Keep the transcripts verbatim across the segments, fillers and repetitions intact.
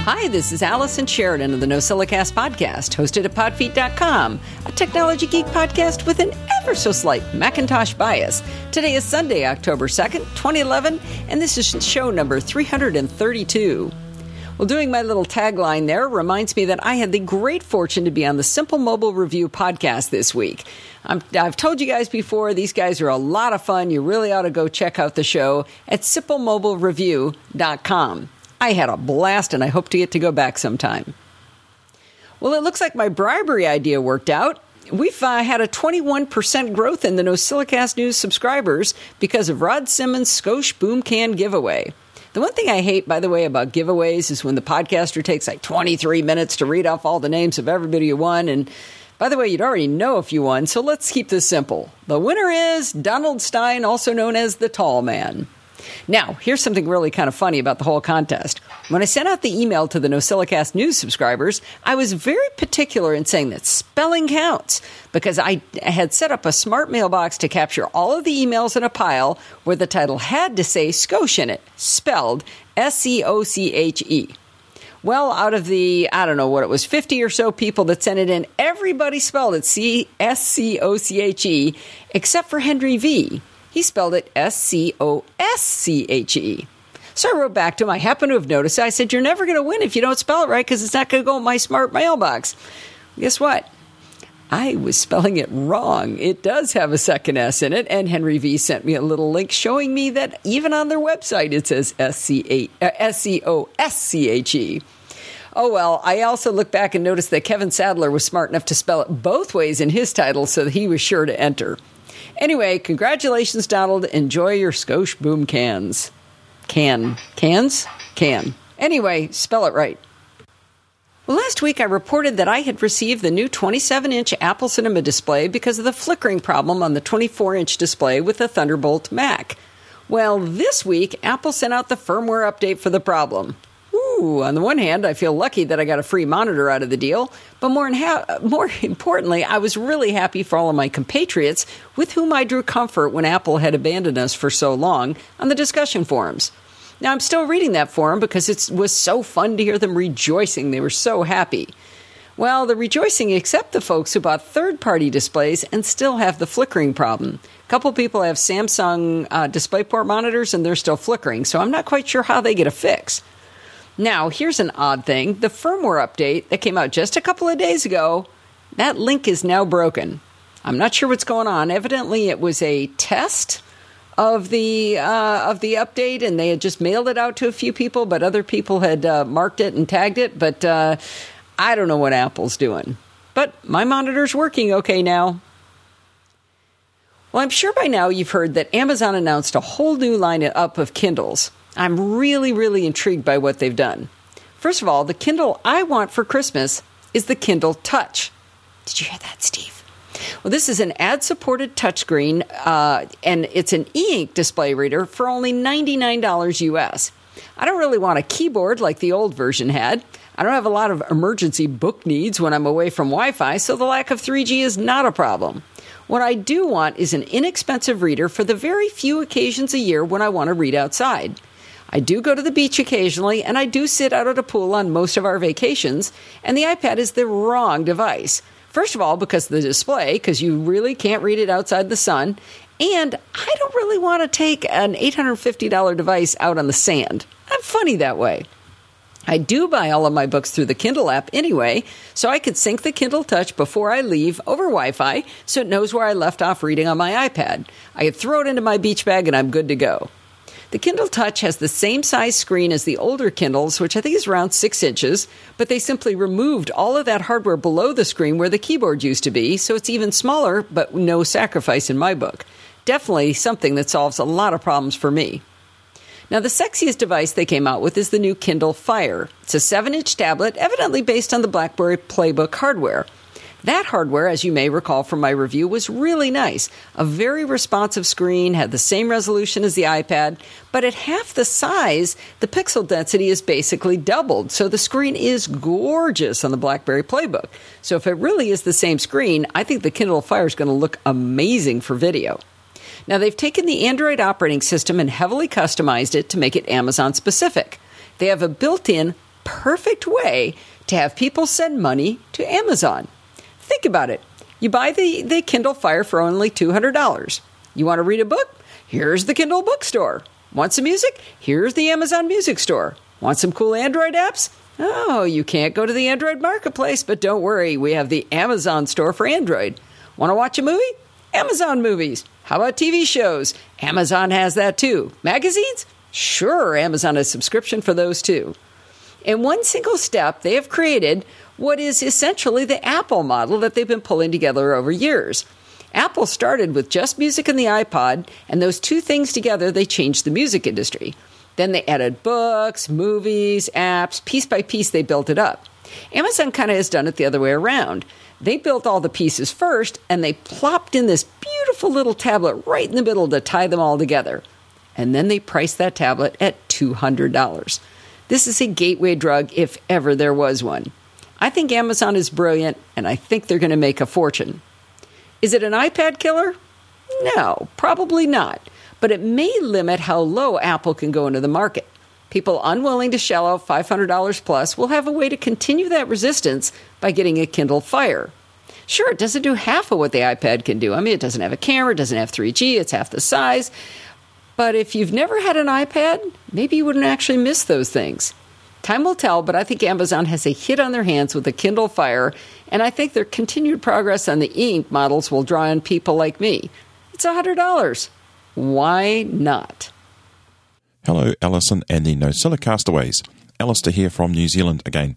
Hi, this is Allison Sheridan of the NosillaCast podcast, hosted at podfeet dot com, a technology geek podcast with an ever so slight Macintosh bias. Today is Sunday, October second, twenty eleven, and this is show number three hundred thirty-two. Well, doing my little tagline there reminds me that I had the great fortune to be on the Simple Mobile Review podcast this week. I'm, I've told you guys before, these guys are a lot of fun. You really ought to go check out the show at simple mobile review dot com. I had a blast, and I hope to get to go back sometime. Well, it looks like my bribery idea worked out. We've uh, had a twenty-one percent growth in the NosillaCast News subscribers because of Rod Simmons' Scosche Boom Can giveaway. The one thing I hate, by the way, about giveaways is when the podcaster takes like twenty-three minutes to read off all the names of everybody who won. And by the way, you'd already know if you won, so let's keep this simple. The winner is Donald Stein, also known as the Tall Man. Now, here's something really kind of funny about the whole contest. When I sent out the email to the NosillaCast News subscribers, I was very particular in saying that spelling counts, because I had set up a smart mailbox to capture all of the emails in a pile where the title had to say Scosche in it, spelled S C O C H E. Well, out of the, I don't know what it was, fifty or so people that sent it in, everybody spelled it S C O C H E, except for Henry V. He spelled it S C O S C H E. So I wrote back to him. I happen to have noticed it. I said, you're never going to win if you don't spell it right because it's not going to go in my smart mailbox. Guess what? I was spelling it wrong. It does have a second S in it, and Henry V sent me a little link showing me that even on their website it says S C O S C H E. Oh, well, I also looked back and noticed that Kevin Sadler was smart enough to spell it both ways in his title, so that he was sure to enter. Anyway, congratulations, Donald. Enjoy your Scosche Boom Cans. Can. Cans? Can. Anyway, spell it right. Well, last week I reported that I had received the new twenty-seven inch Apple Cinema display because of the flickering problem on the twenty-four inch display with the Thunderbolt Mac. Well, this week, Apple sent out the firmware update for the problem. Ooh, on the one hand, I feel lucky that I got a free monitor out of the deal, but more, inha- more importantly, I was really happy for all of my compatriots with whom I drew comfort when Apple had abandoned us for so long on the discussion forums. Now, I'm still reading that forum because it was so fun to hear them rejoicing. They were so happy. Well, the rejoicing except the folks who bought third-party displays and still have the flickering problem. A couple people have Samsung uh, DisplayPort monitors and they're still flickering, so I'm not quite sure how they get a fix. Now, here's an odd thing. The firmware update that came out just a couple of days ago, that link is now broken. I'm not sure what's going on. Evidently, it was a test of the uh, of the update, and they had just mailed it out to a few people, but other people had uh, marked it and tagged it. But uh, I don't know what Apple's doing. But my monitor's working okay now. Well, I'm sure by now you've heard that Amazon announced a whole new lineup of Kindles. I'm really, really intrigued by what they've done. First of all, the Kindle I want for Christmas is the Kindle Touch. Did you hear that, Steve? Well, this is an ad-supported touchscreen, uh, and it's an e-ink display reader for only ninety-nine dollars U S. I don't really want a keyboard like the old version had. I don't have a lot of emergency book needs when I'm away from Wi-Fi, so the lack of three G is not a problem. What I do want is an inexpensive reader for the very few occasions a year when I want to read outside. I do go to the beach occasionally, and I do sit out at a pool on most of our vacations, and the iPad is the wrong device. First of all, because of the display, because you really can't read it outside the sun, and I don't really want to take an eight hundred fifty dollars device out on the sand. I'm funny that way. I do buy all of my books through the Kindle app anyway, so I could sync the Kindle Touch before I leave over Wi-Fi, so it knows where I left off reading on my iPad. I could throw it into my beach bag, and I'm good to go. The Kindle Touch has the same size screen as the older Kindles, which I think is around six inches, but they simply removed all of that hardware below the screen where the keyboard used to be, so it's even smaller, but no sacrifice in my book. Definitely something that solves a lot of problems for me. Now, the sexiest device they came out with is the new Kindle Fire. It's a seven inch tablet, evidently based on the BlackBerry Playbook hardware. That hardware, as you may recall from my review, was really nice. A very responsive screen, had the same resolution as the iPad, but at half the size, the pixel density is basically doubled. So the screen is gorgeous on the BlackBerry Playbook. So if it really is the same screen, I think the Kindle Fire is going to look amazing for video. Now, they've taken the Android operating system and heavily customized it to make it Amazon specific. They have a built-in perfect way to have people send money to Amazon. Think about it. You buy the, the Kindle Fire for only two hundred dollars. You want to read a book? Here's the Kindle Bookstore. Want some music? Here's the Amazon Music Store. Want some cool Android apps? Oh, you can't go to the Android Marketplace, but don't worry, we have the Amazon Store for Android. Want to watch a movie? Amazon Movies. How about T V shows? Amazon has that too. Magazines? Sure, Amazon has subscription for those too. In one single step, they have created what is essentially the Apple model that they've been pulling together over years. Apple started with just music and the iPod, and those two things together, they changed the music industry. Then they added books, movies, apps. Piece by piece, they built it up. Amazon kind of has done it the other way around. They built all the pieces first, and they plopped in this beautiful little tablet right in the middle to tie them all together. And then they priced that tablet at two hundred dollars. This is a gateway drug if ever there was one. I think Amazon is brilliant, and I think they're going to make a fortune. Is it an iPad killer? No, probably not. But it may limit how low Apple can go into the market. People unwilling to shell out five hundred dollars plus will have a way to continue that resistance by getting a Kindle Fire. Sure, it doesn't do half of what the iPad can do. I mean, it doesn't have a camera, it doesn't have three G, it's half the size. But if you've never had an iPad, maybe you wouldn't actually miss those things. Time will tell, but I think Amazon has a hit on their hands with the Kindle Fire, and I think their continued progress on the e-ink models will draw in people like me. It's one hundred dollars. Why not? Hello, Alison and the Nosilla castaways. Alistair here from New Zealand again.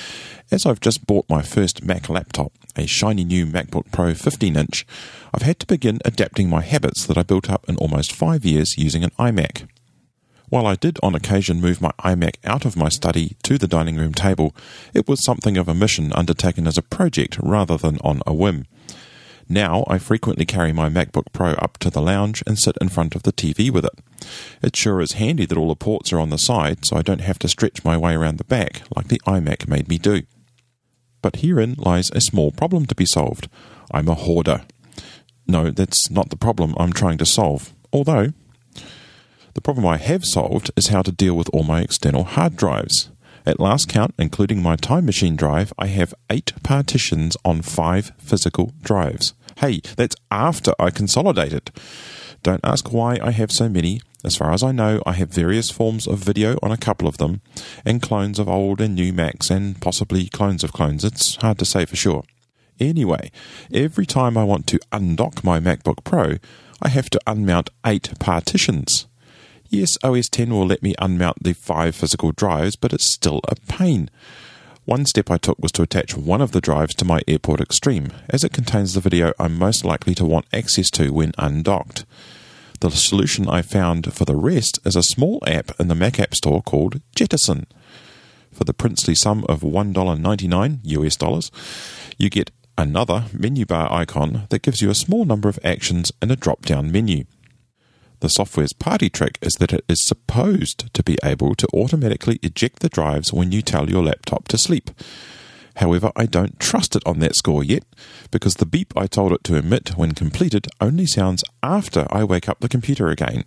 As I've just bought my first Mac laptop, a shiny new MacBook Pro fifteen inch, I've had to begin adapting my habits that I built up in almost five years using an iMac. While I did on occasion move my iMac out of my study to the dining room table, it was something of a mission undertaken as a project rather than on a whim. Now I frequently carry my MacBook Pro up to the lounge and sit in front of the T V with it. It sure is handy that all the ports are on the side, so I don't have to stretch my way around the back like the iMac made me do. But herein lies a small problem to be solved. I'm a hoarder. No, that's not the problem I'm trying to solve, although the problem I have solved is how to deal with all my external hard drives. At last count, including my Time Machine drive, I have eight partitions on five physical drives. Hey, that's after I consolidated. Don't ask why I have so many. As far as I know, I have various forms of video on a couple of them, and clones of old and new Macs, and possibly clones of clones. It's hard to say for sure. Anyway, every time I want to undock my MacBook Pro, I have to unmount eight partitions. Yes, O S ten will let me unmount the five physical drives, but it's still a pain. One step I took was to attach one of the drives to my AirPort Extreme, as it contains the video I'm most likely to want access to when undocked. The solution I found for the rest is a small app in the Mac App Store called Jettison. For the princely sum of one dollar ninety-nine U S dollars, you get another menu bar icon that gives you a small number of actions in a drop-down menu. The software's party trick is that it is supposed to be able to automatically eject the drives when you tell your laptop to sleep. However, I don't trust it on that score yet, because the beep I told it to emit when completed only sounds after I wake up the computer again.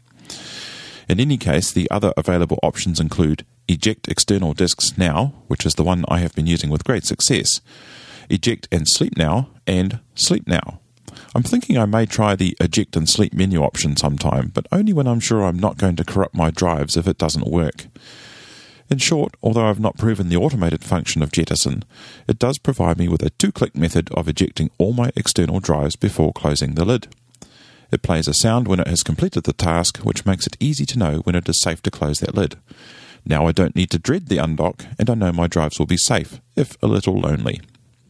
In any case, the other available options include Eject External Disks Now, which is the one I have been using with great success, Eject and Sleep Now, and Sleep Now. I'm thinking I may try the eject and sleep menu option sometime, but only when I'm sure I'm not going to corrupt my drives if it doesn't work. In short, although I've not proven the automated function of Jettison, it does provide me with a two-click method of ejecting all my external drives before closing the lid. It plays a sound when it has completed the task, which makes it easy to know when it is safe to close that lid. Now I don't need to dread the undock, and I know my drives will be safe, if a little lonely.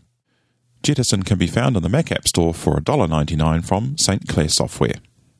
Jettison can be found in the Mac App Store for one dollar ninety-nine from Saint Clair Software.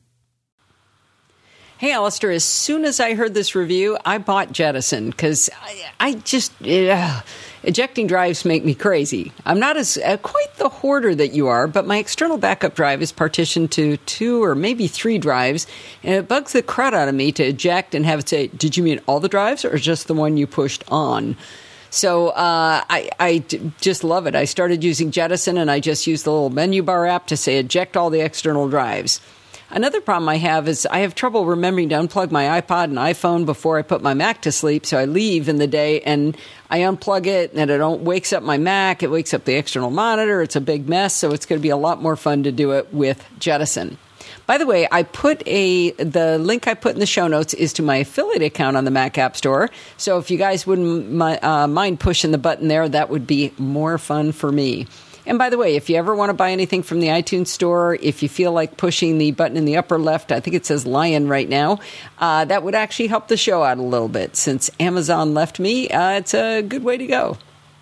Hey, Alistair, as soon as I heard this review, I bought Jettison because I, I just, uh, ejecting drives make me crazy. I'm not as uh, quite the hoarder that you are, but my external backup drive is partitioned to two or maybe three drives, and it bugs the crud out of me to eject and have it say, did you mean all the drives or just the one you pushed on? So uh, I, I d- just love it. I started using Jettison, and I just used the little menu bar app to say eject all the external drives. Another problem I have is I have trouble remembering to unplug my iPod and iPhone before I put my Mac to sleep. So I leave in the day and I unplug it and it don't wakes up my Mac. It wakes up the external monitor. It's a big mess. So it's going to be a lot more fun to do it with Jettison. By the way, I put a the link I put in the show notes is to my affiliate account on the Mac App Store. So if you guys wouldn't uh, mind pushing the button there, that would be more fun for me. And by the way, if you ever want to buy anything from the iTunes Store, if you feel like pushing the button in the upper left, I think it says Lion right now, uh, that would actually help the show out a little bit. Since Amazon left me, uh, it's a good way to go.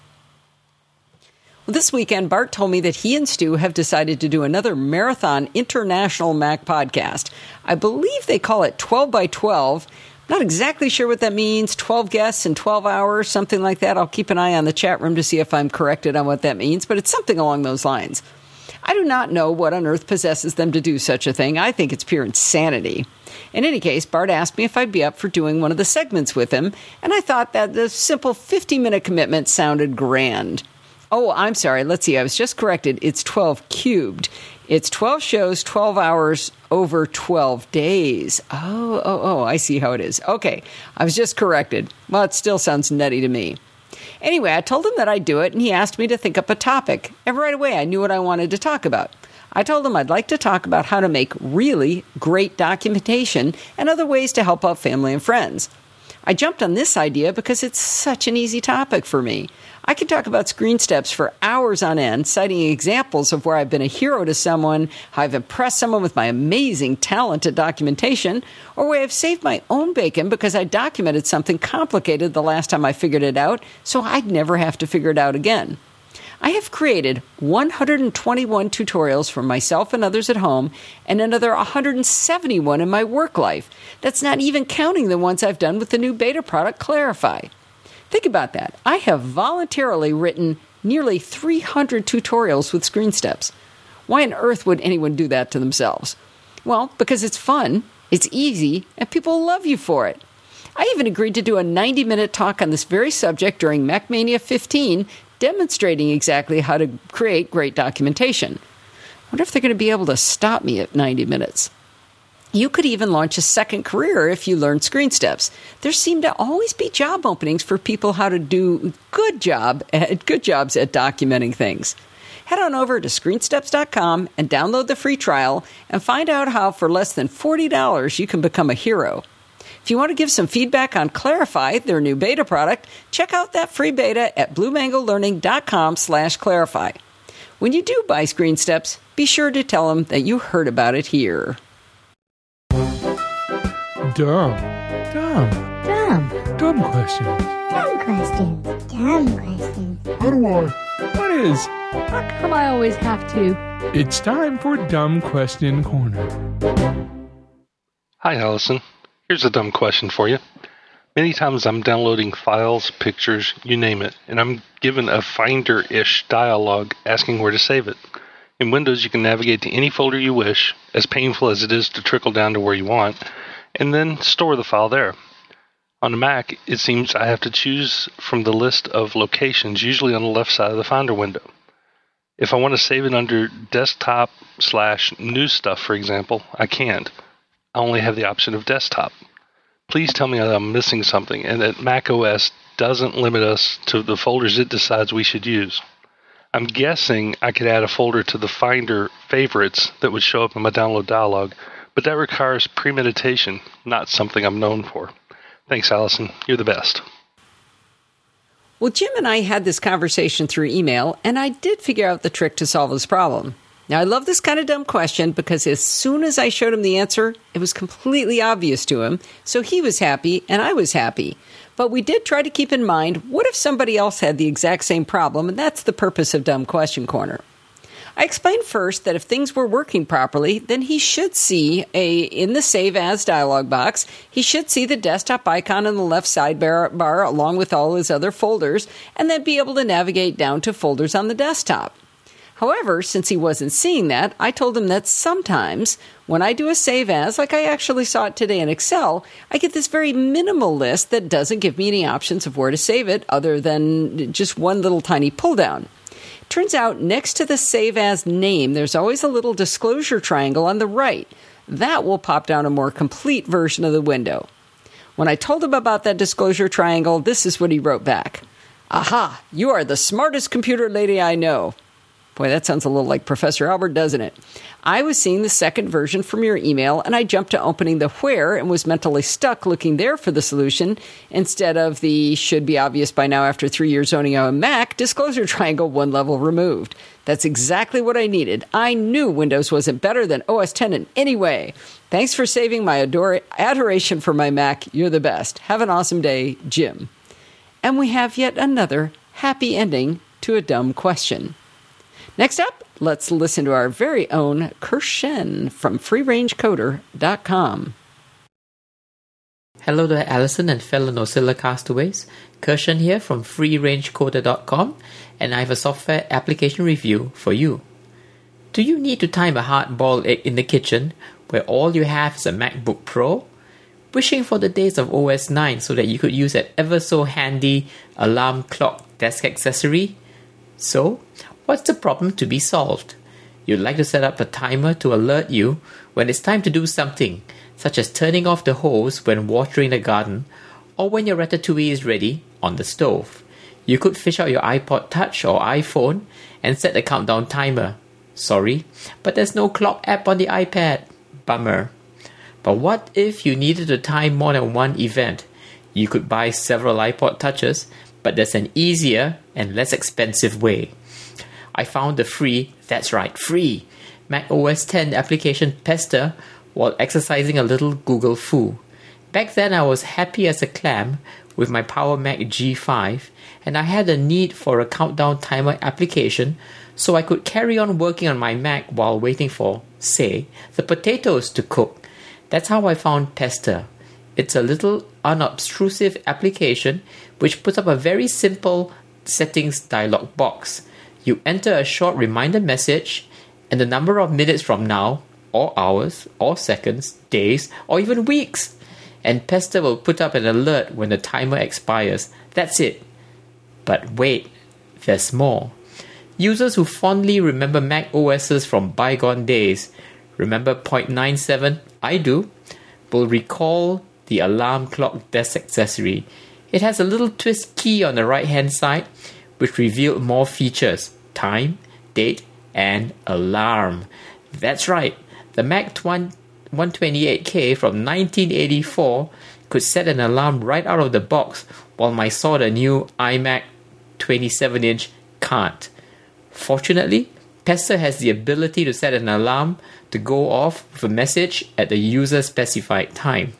Well, this weekend, Bart told me that he and Stu have decided to do another Marathon International Mac podcast. I believe they call it twelve by twelve. Not exactly sure what that means. twelve guests in twelve hours, something like that. I'll keep an eye on the chat room to see if I'm corrected on what that means, but it's something along those lines. I do not know what on earth possesses them to do such a thing. I think it's pure insanity. In any case, Bart asked me if I'd be up for doing one of the segments with him, and I thought that the simple fifty-minute commitment sounded grand. Oh, I'm sorry. Let's see. I was just corrected. It's twelve cubed. It's twelve shows, twelve hours over twelve days. Oh, oh, oh, I see how it is. Okay, I was just corrected. Well, it still sounds nutty to me. Anyway, I told him that I'd do it, and he asked me to think up a topic. And right away, I knew what I wanted to talk about. I told him I'd like to talk about how to make really great documentation and other ways to help out family and friends. I jumped on this idea because it's such an easy topic for me. I can talk about screen steps for hours on end, citing examples of where I've been a hero to someone, how I've impressed someone with my amazing talent at documentation, or where I've saved my own bacon because I documented something complicated the last time I figured it out, so I'd never have to figure it out again. I have created one hundred twenty-one tutorials for myself and others at home, and another one hundred seventy-one in my work life. That's not even counting the ones I've done with the new beta product, Clarify. Think about that. I have voluntarily written nearly three hundred tutorials with screen steps. Why on earth would anyone do that to themselves? Well, because it's fun, it's easy, and people love you for it. I even agreed to do a ninety-minute talk on this very subject during MacMania fifteen, demonstrating exactly how to create great documentation. I wonder if they're going to be able to stop me at ninety minutes. You could even launch a second career if you learn screen steps. There seem to always be job openings for people how to do good job at good jobs at documenting things. Head on over to screen steps dot com and download the free trial and find out how for less than forty dollars you can become a hero. If you want to give some feedback on Clarify, their new beta product, check out that free beta at blue mango learning dot com slash clarify. When you do buy Screen Steps, be sure to tell them that you heard about it here. Dumb. Dumb. Dumb. Dumb questions. Dumb questions. Dumb questions. How do I? What is? How come I always have to? It's time for Dumb Question Corner. Hi, Allison. Here's a dumb question for you. Many times I'm downloading files, pictures, you name it, and I'm given a Finder-ish dialog asking where to save it. In Windows, you can navigate to any folder you wish, as painful as it is to trickle down to where you want, and then store the file there. On the Mac, it seems I have to choose from the list of locations, usually on the left side of the Finder window. If I want to save it under desktop slash new stuff, for example, I can't. I only have the option of desktop. Please tell me that I'm missing something and that macOS doesn't limit us to the folders it decides we should use. I'm guessing I could add a folder to the Finder favorites that would show up in my download dialog, but that requires premeditation, not something I'm known for. Thanks, Allison. You're the best. Well, Jim and I had this conversation through email, and I did figure out the trick to solve this problem. Now, I love this kind of dumb question because as soon as I showed him the answer, it was completely obvious to him, so he was happy and I was happy. But we did try to keep in mind, what if somebody else had the exact same problem, and that's the purpose of Dumb Question Corner. I explained first that if things were working properly, then he should see a in the Save As dialog box, he should see the desktop icon in the left sidebar bar along with all his other folders, and then be able to navigate down to folders on the desktop. However, since he wasn't seeing that, I told him that sometimes when I do a save as, like I actually saw it today in Excel, I get this very minimal list that doesn't give me any options of where to save it other than just one little tiny pull down. Turns out next to the save as name, there's always a little disclosure triangle on the right. That will pop down a more complete version of the window. When I told him about that disclosure triangle, this is what he wrote back. Aha, you are the smartest computer lady I know. Boy, that sounds a little like Professor Albert, doesn't it? I was seeing the second version from your email, and I jumped to opening the where and was mentally stuck looking there for the solution instead of the should be obvious by now after three years owning a Mac disclosure triangle one level removed. That's exactly what I needed. I knew Windows wasn't better than O S ten in any way. Thanks for saving my ador- adoration for my Mac. You're the best. Have an awesome day, Jim. And we have yet another happy ending to a dumb question. Next up, let's listen to our very own Kirshen from free range coder dot com. Hello there, Alison and fellow Nocilla castaways. Kirshen here from free range coder dot com, and I have a software application review for you. Do you need to time a hard-boiled egg in the kitchen where all you have is a MacBook Pro? Wishing for the days of O S nine so that you could use that ever-so-handy alarm clock desk accessory? So, what's the problem to be solved? You'd like to set up a timer to alert you when it's time to do something, such as turning off the hose when watering the garden, or when your ratatouille is ready on the stove. You could fish out your iPod Touch or iPhone and set a countdown timer. Sorry, but there's no clock app on the iPad. Bummer. But what if you needed to time more than one event? You could buy several iPod Touches, but there's an easier and less expensive way. I found the free, that's right, free, Mac O S ten application Pester while exercising a little Google foo. Back then I was happy as a clam with my Power Mac G five, and I had a need for a countdown timer application so I could carry on working on my Mac while waiting for, say, the potatoes to cook. That's how I found Pester. It's a little unobtrusive application which puts up a very simple settings dialog box. You enter a short reminder message and the number of minutes from now, or hours, or seconds, days, or even weeks. And Pester will put up an alert when the timer expires. That's it. But wait, there's more. Users who fondly remember Mac O Ss from bygone days, remember point nine seven, I do, will recall the alarm clock desk accessory. It has a little twist key on the right hand side which revealed more features, time, date, and alarm. That's right, the Mac one twenty-eight K from nineteen eighty-four could set an alarm right out of the box, while my sort of new iMac twenty-seven inch can't. Fortunately, Pester has the ability to set an alarm to go off with a message at the user-specified time.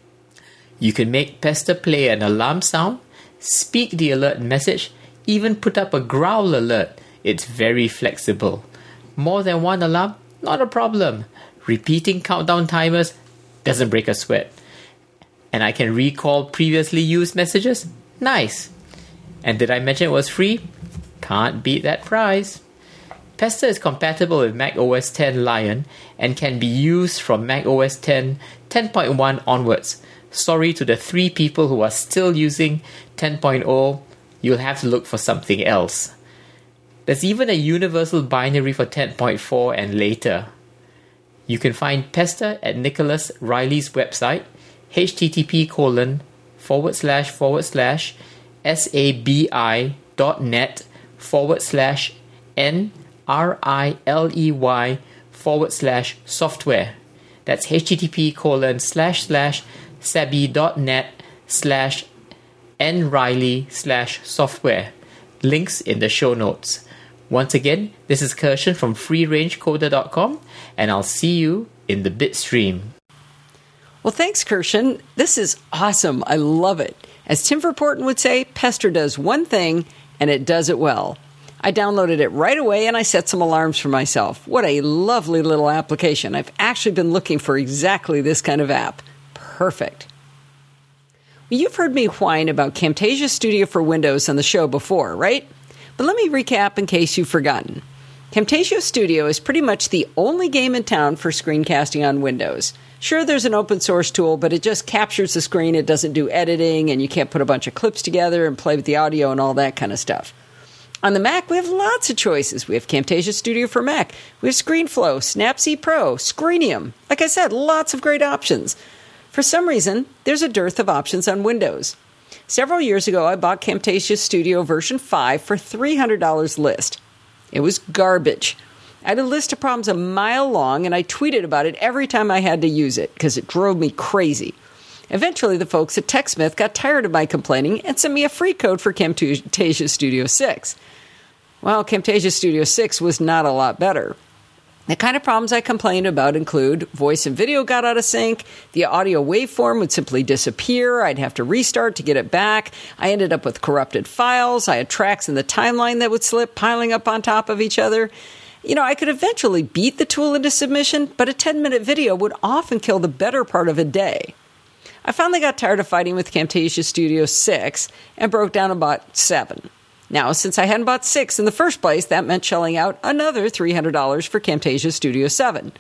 You can make Pester play an alarm sound, speak the alert message, even put up a growl alert. It's very flexible. More than one alarm? Not a problem. Repeating countdown timers? Doesn't break a sweat. And I can recall previously used messages? Nice. And did I mention it was free? Can't beat that price. Pester is compatible with Mac O S ten Lion and can be used from Mac O S ten ten point one onwards. Sorry to the three people who are still using ten point oh, you'll have to look for something else. There's even a universal binary for ten point four and later. You can find Pester at Nicholas Riley's website, http colon forward slash forward slash sabi dot net forward slash n r i l e y forward slash software. That's http colon slash slash sabi dot net slash nriley slash software. Links in the show notes. Once again, this is Kirshen from free range coder dot com, and I'll see you in the bitstream. Well, thanks, Kirshen. This is awesome. I love it. As Tim Verpoorten would say, Pester does one thing, and it does it well. I downloaded it right away, and I set some alarms for myself. What a lovely little application. I've actually been looking for exactly this kind of app. Perfect. Well, you've heard me whine about Camtasia Studio for Windows on the show before, right? But let me recap in case you've forgotten. Camtasia Studio is pretty much the only game in town for screencasting on Windows. Sure, there's an open source tool, but it just captures the screen. It doesn't do editing, and you can't put a bunch of clips together and play with the audio and all that kind of stuff. On the Mac, we have lots of choices. We have Camtasia Studio for Mac. We have ScreenFlow, Snapseed Pro, Screenium. Like I said, lots of great options. For some reason, there's a dearth of options on Windows. Several years ago, I bought Camtasia Studio version five for three hundred dollars list. It was garbage. I had a list of problems a mile long, and I tweeted about it every time I had to use it because it drove me crazy. Eventually, the folks at TechSmith got tired of my complaining and sent me a free code for Camtasia Studio six. Well, Camtasia Studio six was not a lot better. The kind of problems I complained about include voice and video got out of sync, the audio waveform would simply disappear, I'd have to restart to get it back, I ended up with corrupted files, I had tracks in the timeline that would slip, piling up on top of each other. You know, I could eventually beat the tool into submission, but a ten-minute video would often kill the better part of a day. I finally got tired of fighting with Camtasia Studio six and broke down and bought seven. Now, since I hadn't bought six in the first place, that meant shelling out another three hundred dollars for Camtasia Studio seven.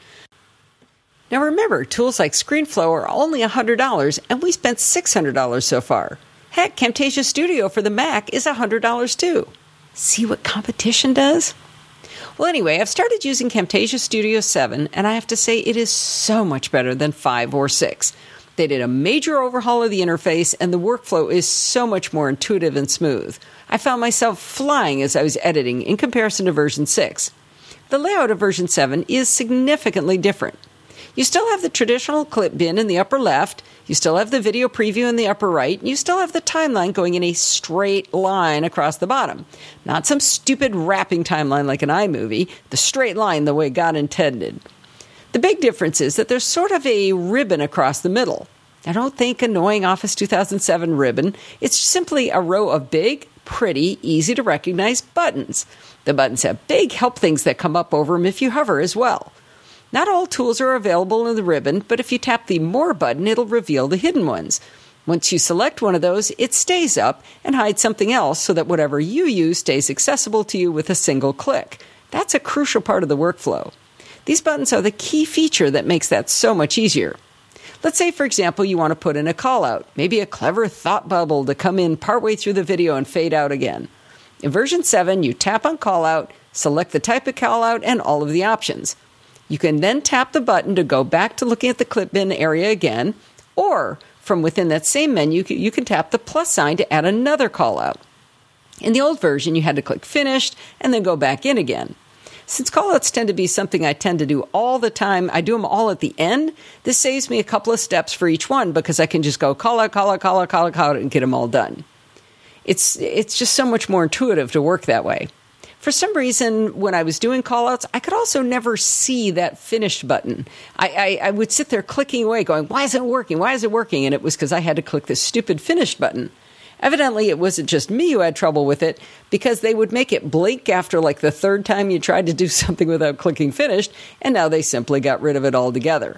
Now remember, tools like ScreenFlow are only one hundred dollars, and we spent six hundred dollars so far. Heck, Camtasia Studio for the Mac is one hundred dollars too. See what competition does? Well, anyway, I've started using Camtasia Studio seven, and I have to say it is so much better than five or six. They did a major overhaul of the interface, and the workflow is so much more intuitive and smooth. I found myself flying as I was editing in comparison to version six. The layout of version seven is significantly different. You still have the traditional clip bin in the upper left, you still have the video preview in the upper right, and you still have the timeline going in a straight line across the bottom. Not some stupid wrapping timeline like an iMovie, the straight line the way God intended. The big difference is that there's sort of a ribbon across the middle. Now, don't think annoying Office two thousand seven ribbon. It's simply a row of big, pretty, easy-to-recognize buttons. The buttons have big help things that come up over them if you hover as well. Not all tools are available in the ribbon, but if you tap the More button, it'll reveal the hidden ones. Once you select one of those, it stays up and hides something else so that whatever you use stays accessible to you with a single click. That's a crucial part of the workflow. These buttons are the key feature that makes that so much easier. Let's say, for example, you want to put in a call-out, maybe a clever thought bubble to come in partway through the video and fade out again. In version seven, you tap on call-out, select the type of call-out, and all of the options. You can then tap the button to go back to looking at the clip bin area again, or from within that same menu, you can tap the plus sign to add another call-out. In the old version, you had to click Finished and then go back in again. Since callouts tend to be something I tend to do all the time, I do them all at the end. This saves me a couple of steps for each one because I can just go call out, call out, call out, call out, call out, and get them all done. It's it's just so much more intuitive to work that way. For some reason, when I was doing callouts, I could also never see that finished button. I, I, I would sit there clicking away going, why isn't it working? Why is it working? And it was because I had to click this stupid finished button. Evidently, it wasn't just me who had trouble with it, because they would make it blink after like the third time you tried to do something without clicking finished, and now they simply got rid of it altogether.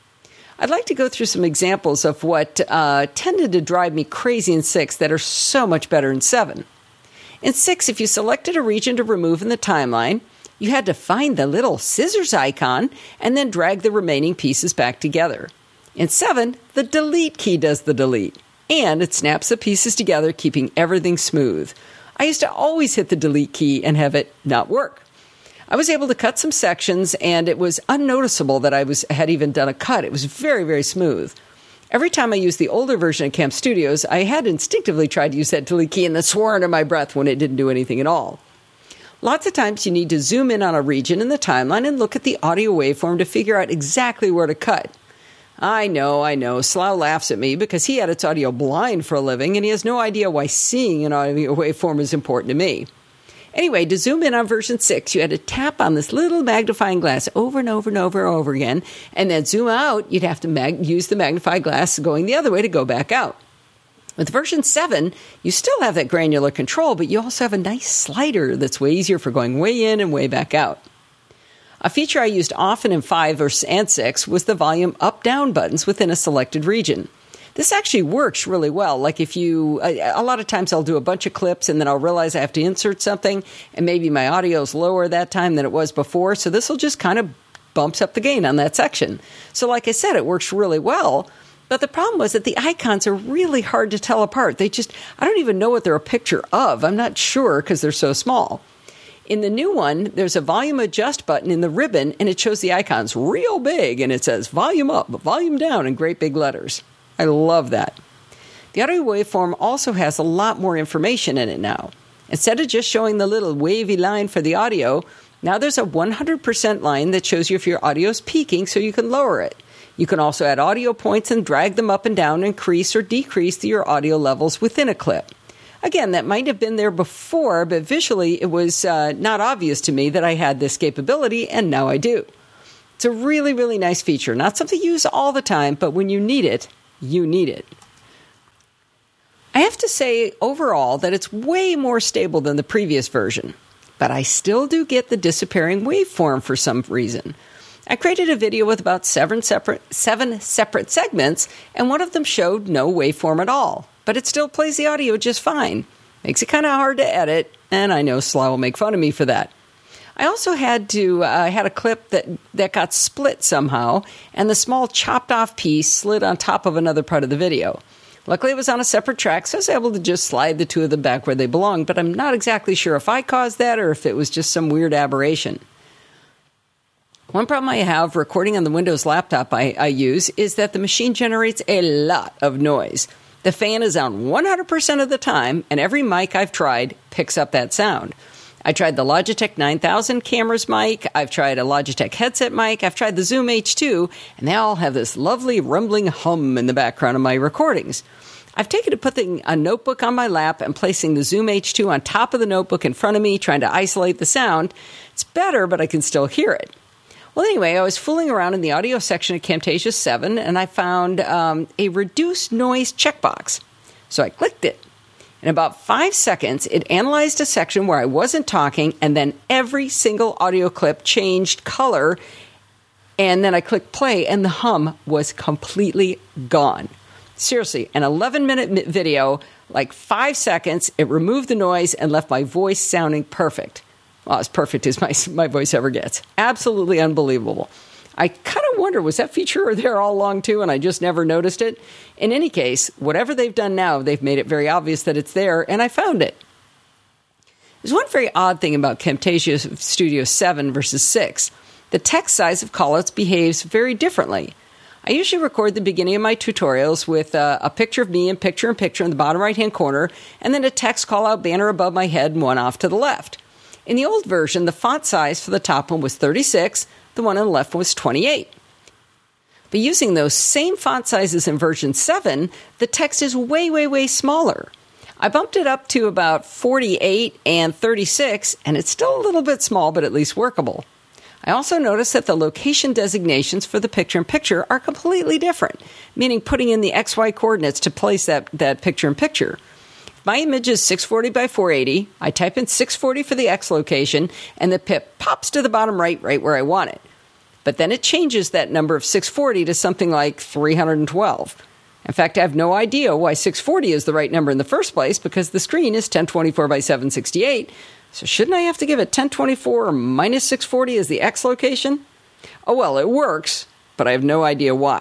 I'd like to go through some examples of what uh, tended to drive me crazy in six that are so much better in seven. In six, if you selected a region to remove in the timeline, you had to find the little scissors icon and then drag the remaining pieces back together. In seven, the delete key does the delete. And it snaps the pieces together, keeping everything smooth. I used to always hit the delete key and have it not work. I was able to cut some sections, and it was unnoticeable that I was had even done a cut. It was very, very smooth. Every time I used the older version of Camp Studios, I had instinctively tried to use that delete key and then swore under my breath when it didn't do anything at all. Lots of times you need to zoom in on a region in the timeline and look at the audio waveform to figure out exactly where to cut. I know, I know, Slough laughs at me because he edits audio blind for a living and he has no idea why seeing an audio waveform is important to me. Anyway, to zoom in on version six, you had to tap on this little magnifying glass over and over and over and over again, and then zoom out, you'd have to mag- use the magnifying glass going the other way to go back out. With version seven, you still have that granular control, but you also have a nice slider that's way easier for going way in and way back out. A feature I used often in five and six was the volume up-down buttons within a selected region. This actually works really well. Like if you, a, a lot of times I'll do a bunch of clips and then I'll realize I have to insert something and maybe my audio is lower that time than it was before. So this will just kind of bumps up the gain on that section. So like I said, it works really well. But the problem was that the icons are really hard to tell apart. They just, I don't even know what they're a picture of. I'm not sure because they're so small. In the new one, there's a volume adjust button in the ribbon, and it shows the icons real big, and it says volume up, volume down in great big letters. I love that. The audio waveform also has a lot more information in it now. Instead of just showing the little wavy line for the audio, now there's a one hundred percent line that shows you if your audio is peaking so you can lower it. You can also add audio points and drag them up and down, increase or decrease your audio levels within a clip. Again, that might have been there before, but visually it was uh, not obvious to me that I had this capability, and now I do. It's a really, really nice feature. Not something you use all the time, but when you need it, you need it. I have to say overall that it's way more stable than the previous version, but I still do get the disappearing waveform for some reason. I created a video with about seven separate, seven separate segments, and one of them showed no waveform at all, but it still plays the audio just fine. Makes it kind of hard to edit, and I know Sly will make fun of me for that. I also had to uh, I had a clip that, that got split somehow, and the small chopped off piece slid on top of another part of the video. Luckily, it was on a separate track, so I was able to just slide the two of them back where they belong, but I'm not exactly sure if I caused that or if it was just some weird aberration. One problem I have recording on the Windows laptop I, I use is that the machine generates a lot of noise. The fan is on one hundred percent of the time, and every mic I've tried picks up that sound. I tried the Logitech nine thousand cameras mic, I've tried a Logitech headset mic, I've tried the Zoom H two, and they all have this lovely rumbling hum in the background of my recordings. I've taken to putting a notebook on my lap and placing the Zoom H two on top of the notebook in front of me, trying to isolate the sound. It's better, but I can still hear it. Well, anyway, I was fooling around in the audio section of Camtasia seven, and I found um, a reduce noise checkbox. So I clicked it. In about five seconds, it analyzed a section where I wasn't talking, and then every single audio clip changed color, and then I clicked play, and the hum was completely gone. Seriously, an eleven-minute video, like five seconds, it removed the noise and left my voice sounding perfect. Well, as perfect as my, my voice ever gets. Absolutely unbelievable. I kind of wonder, was that feature there all along too, and I just never noticed it? In any case, whatever they've done now, they've made it very obvious that it's there, and I found it. There's one very odd thing about Camtasia Studio seven versus six. The text size of callouts behaves very differently. I usually record the beginning of my tutorials with uh, a picture of me in picture-in-picture in the bottom right-hand corner, and then a text callout banner above my head and one off to the left. In the old version, the font size for the top one was thirty-six, the one on the left was twenty-eight. But using those same font sizes in version seven, the text is way, way, way smaller. I bumped it up to about forty-eight and thirty-six, and it's still a little bit small, but at least workable. I also noticed that the location designations for the picture-in-picture are completely different, meaning putting in the X Y coordinates to place that, that picture-in-picture. My image is six forty by four eighty. I type in six forty for the X location, and the pip pops to the bottom right, right where I want it. But then it changes that number of six forty to something like three hundred twelve. In fact, I have no idea why six forty is the right number in the first place, because the screen is ten twenty-four by seven sixty-eight. So shouldn't I have to give it ten twenty-four minus six forty as the X location? Oh well, it works, but I have no idea why.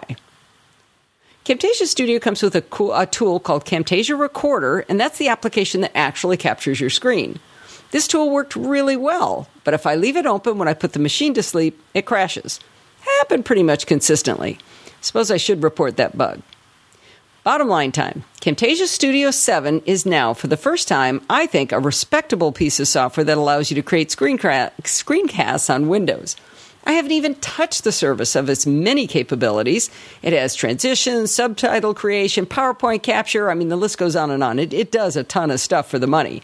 Camtasia Studio comes with a, cool, a tool called Camtasia Recorder, and that's the application that actually captures your screen. This tool worked really well, but if I leave it open when I put the machine to sleep, it crashes. Happened pretty much consistently. Suppose I should report that bug. Bottom line time, Camtasia Studio seven is now, for the first time, I think, a respectable piece of software that allows you to create screencra- screencasts on Windows. I haven't even touched the service of its many capabilities. It has transitions, subtitle creation, PowerPoint capture. I mean, the list goes on and on. It, it does a ton of stuff for the money.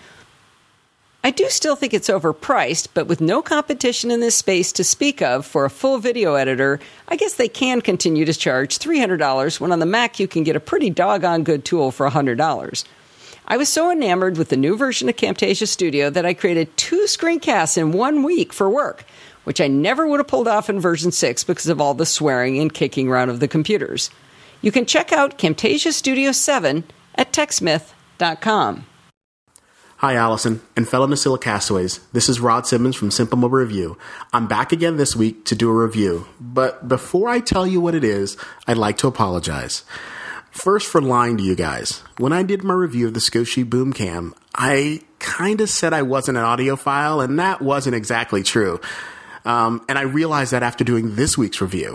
I do still think it's overpriced, but with no competition in this space to speak of for a full video editor, I guess they can continue to charge three hundred dollars when on the Mac you can get a pretty doggone good tool for one hundred dollars. I was so enamored with the new version of Camtasia Studio that I created two screencasts in one week for work, which I never would have pulled off in version six because of all the swearing and kicking around of the computers. You can check out Camtasia Studio seven at TechSmith dot com. Hi, Allison, and fellow Nosilla castaways. This is Rod Simmons from Simple Mobile Review. I'm back again this week to do a review, but before I tell you what it is, I'd like to apologize. First, for lying to you guys. When I did my review of the Scoshi Boomcam, I kind of said I wasn't an audiophile, and that wasn't exactly true. Um, and I realized that after doing this week's review.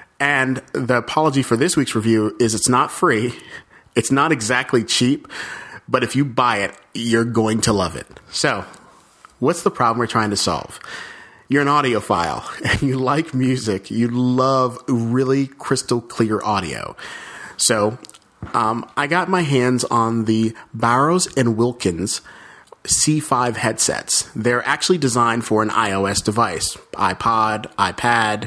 And the apology for this week's review is it's not free, it's not exactly cheap, but if you buy it, you're going to love it. So, what's the problem we're trying to solve? You're an audiophile, and you like music. You love really crystal clear audio. So, um, I got my hands on the Bowers and Wilkins C five headsets. They're actually designed for an iOS device. iPod, iPad,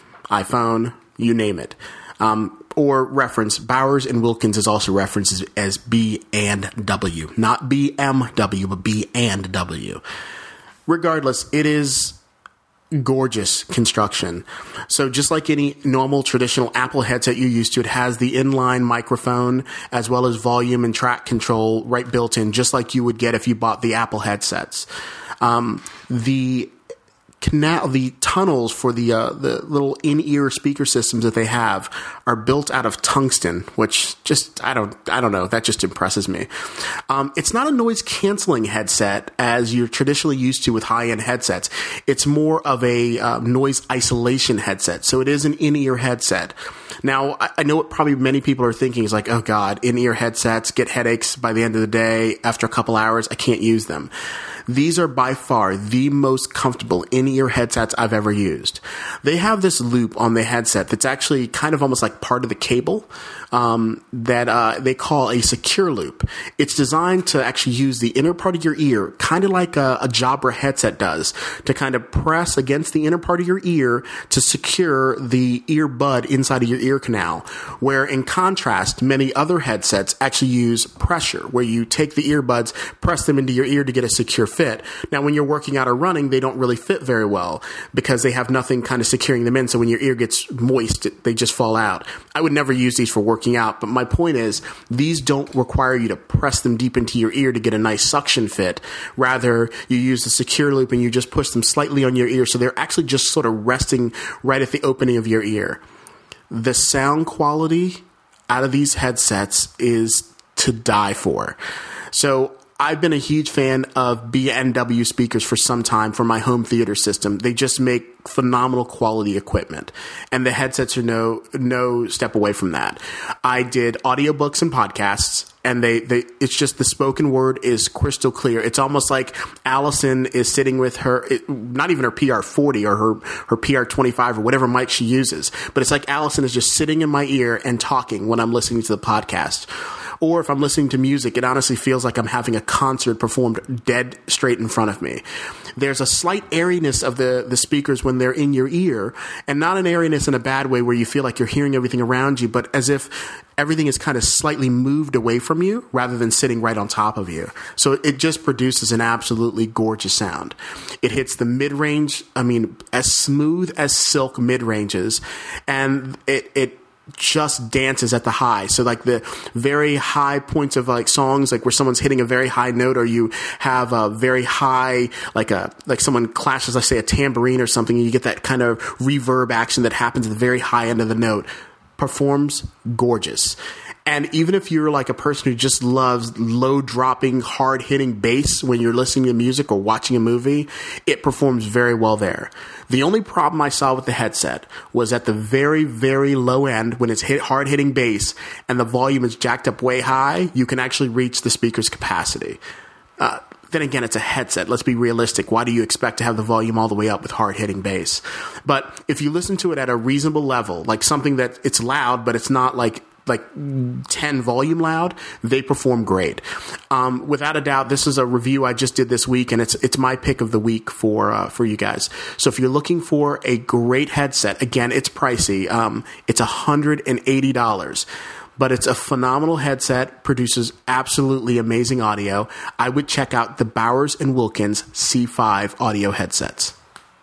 iPhone, you name it. Um, or reference, Bowers and Wilkins is also referenced as, as B and W. Not B M W, but B and W. Regardless, it is gorgeous construction. So just like any normal traditional Apple headset you're used to, it has the inline microphone as well as volume and track control right built in, just like you would get if you bought the Apple headsets. Um, the Canal, the tunnels for the uh, the little in-ear speaker systems that they have are built out of tungsten, which just I don't I don't know that just impresses me. Um, it's not a noise canceling headset as you're traditionally used to with high-end headsets. It's more of a uh, noise isolation headset, so it is an in-ear headset. Now I, I know what probably many people are thinking is like, oh God, in-ear headsets get headaches by the end of the day. After a couple hours, I can't use them. These are by far the most comfortable in-ear headsets I've ever used. They have this loop on the headset that's actually kind of almost like part of the cable um, that uh, they call a secure loop. It's designed to actually use the inner part of your ear, kind of like a, a Jabra headset does, to kind of press against the inner part of your ear to secure the earbud inside of your ear canal, where in contrast, many other headsets actually use pressure, where you take the earbuds, press them into your ear to get a secure fit. Now, when you're working out or running, they don't really fit very well because they have nothing kind of securing them in. So when your ear gets moist, it, they just fall out. I would never use these for working out, but my point is these don't require you to press them deep into your ear to get a nice suction fit. Rather, you use the secure loop and you just push them slightly on your ear. So they're actually just sort of resting right at the opening of your ear. The sound quality out of these headsets is to die for. So I've been a huge fan of B and W speakers for some time for my home theater system. They just make phenomenal quality equipment, and the headsets are no no step away from that. I did audiobooks and podcasts, and they, they it's just the spoken word is crystal clear. It's almost like Allison is sitting with her, it, not even her P R forty or her, her P R twenty-five or whatever mic she uses, but it's like Allison is just sitting in my ear and talking when I'm listening to the podcast. Or if I'm listening to music, it honestly feels like I'm having a concert performed dead straight in front of me. There's a slight airiness of the, the speakers when they're in your ear, and not an airiness in a bad way where you feel like you're hearing everything around you, but as if everything is kind of slightly moved away from you rather than sitting right on top of you. So it just produces an absolutely gorgeous sound. It hits the mid-range, I mean, as smooth as silk mid-ranges, and it, it just dances at the high. So like the very high points of like songs, like where someone's hitting a very high note, or you have a very high, like a, like someone clashes, let's say a tambourine or something, and you get that kind of reverb action that happens at the very high end of the note. Performs gorgeous. And even if you're like a person who just loves low dropping, hard hitting bass when you're listening to music or watching a movie, it performs very well there. The only problem I saw with the headset was at the very, very low end when it's hit hard hitting bass and the volume is jacked up way high, you can actually reach the speaker's capacity. Uh, Then again, it's a headset. Let's be realistic. Why do you expect to have the volume all the way up with hard-hitting bass? But if you listen to it at a reasonable level, like something that it's loud, but it's not like like ten volume loud, they perform great. Um, without a doubt, this is a review I just did this week, and it's it's my pick of the week for uh, for you guys. So if you're looking for a great headset, again, it's pricey. Um, it's one hundred eighty dollars. But it's a phenomenal headset, produces absolutely amazing audio. I would check out the Bowers and Wilkins C five audio headsets.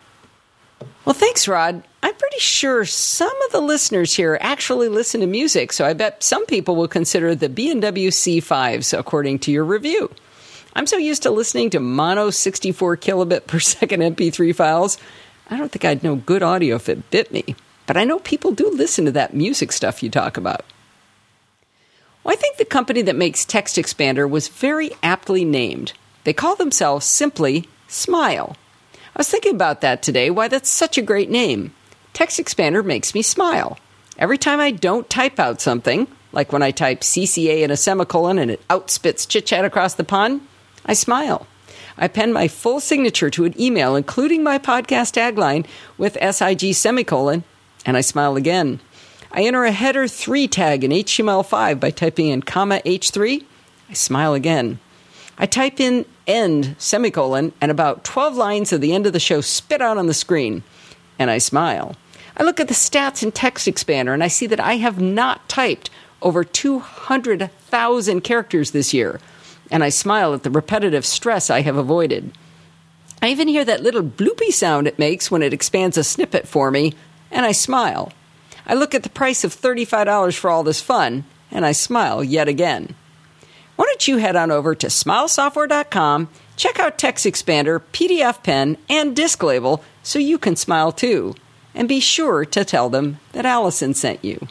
Well, thanks, Rod. I'm pretty sure some of the listeners here actually listen to music, so I bet some people will consider the B and W C fives, according to your review. I'm so used to listening to mono sixty-four kilobit per second M P three files, I don't think I'd know good audio if it bit me. But I know people do listen to that music stuff you talk about. Well, I think the company that makes TextExpander was very aptly named. They call themselves simply Smile. I was thinking about that today, why that's such a great name. TextExpander makes me smile. Every time I don't type out something, like when I type C C A in a semicolon and it outspits chit-chat across the pond, I smile. I pen my full signature to an email, including my podcast tagline, with S I G semicolon, and I smile again. I enter a header three tag in H T M L five by typing in comma H three. I smile again. I type in end semicolon, and about twelve lines of the end of the show spit out on the screen, and I smile. I look at the stats in TextExpander, and I see that I have not typed over two hundred thousand characters this year, and I smile at the repetitive stress I have avoided. I even hear that little bloopy sound it makes when it expands a snippet for me, and I smile. I look at the price of thirty-five dollars for all this fun, and I smile yet again. Why don't you head on over to smile software dot com, check out TextExpander, P D F Pen, and Disk Label so you can smile too. And be sure to tell them that Allison sent you.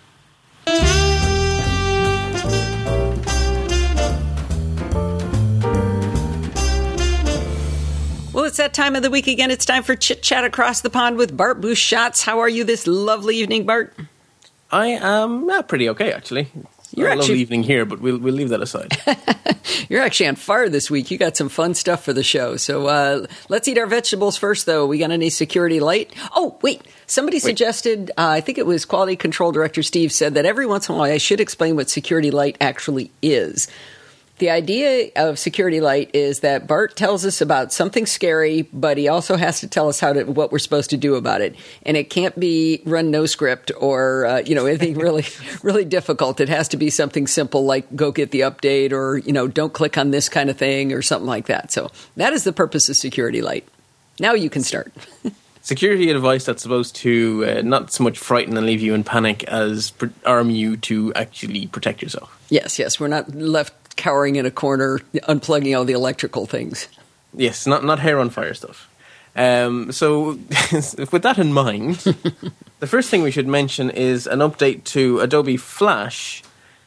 Well, it's that time of the week again. It's time for Chit Chat Across the Pond with Bart Busschots. How are you this lovely evening, Bart? I am uh, pretty okay, actually. You're a actually lovely evening here, but we'll we'll leave that aside. You're actually on fire this week. You got some fun stuff for the show. So uh, let's eat our vegetables first, though. We got any Security Light? Oh, wait. Somebody wait. suggested, uh, I think it was Quality Control Director Steve, said that every once in a while I should explain what Security Light actually is. The idea of Security Light is that Bart tells us about something scary, but he also has to tell us how to what we're supposed to do about it. And it can't be run no script or uh, you know anything really really difficult. It has to be something simple like go get the update or you know don't click on this kind of thing or something like that. So that is the purpose of Security Light. Now you can start. Security advice that's supposed to uh, not so much frighten and leave you in panic as pr- arm you to actually protect yourself. Yes, yes. We're not left cowering in a corner, unplugging all the electrical things. Yes, not not hair on fire stuff. Um, so, with that in mind, the first thing we should mention is an update to Adobe Flash.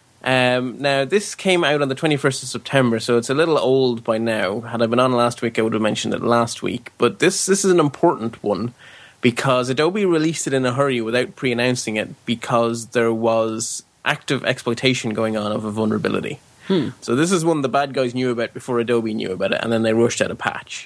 Um, now, this came out on the twenty-first of September, so it's a little old by now. Had I been on last week, I would have mentioned it last week. But this this is an important one because Adobe released it in a hurry without pre-announcing it because there was active exploitation going on of a vulnerability. Hmm. So this is one the bad guys knew about before Adobe knew about it, and then they rushed out a patch.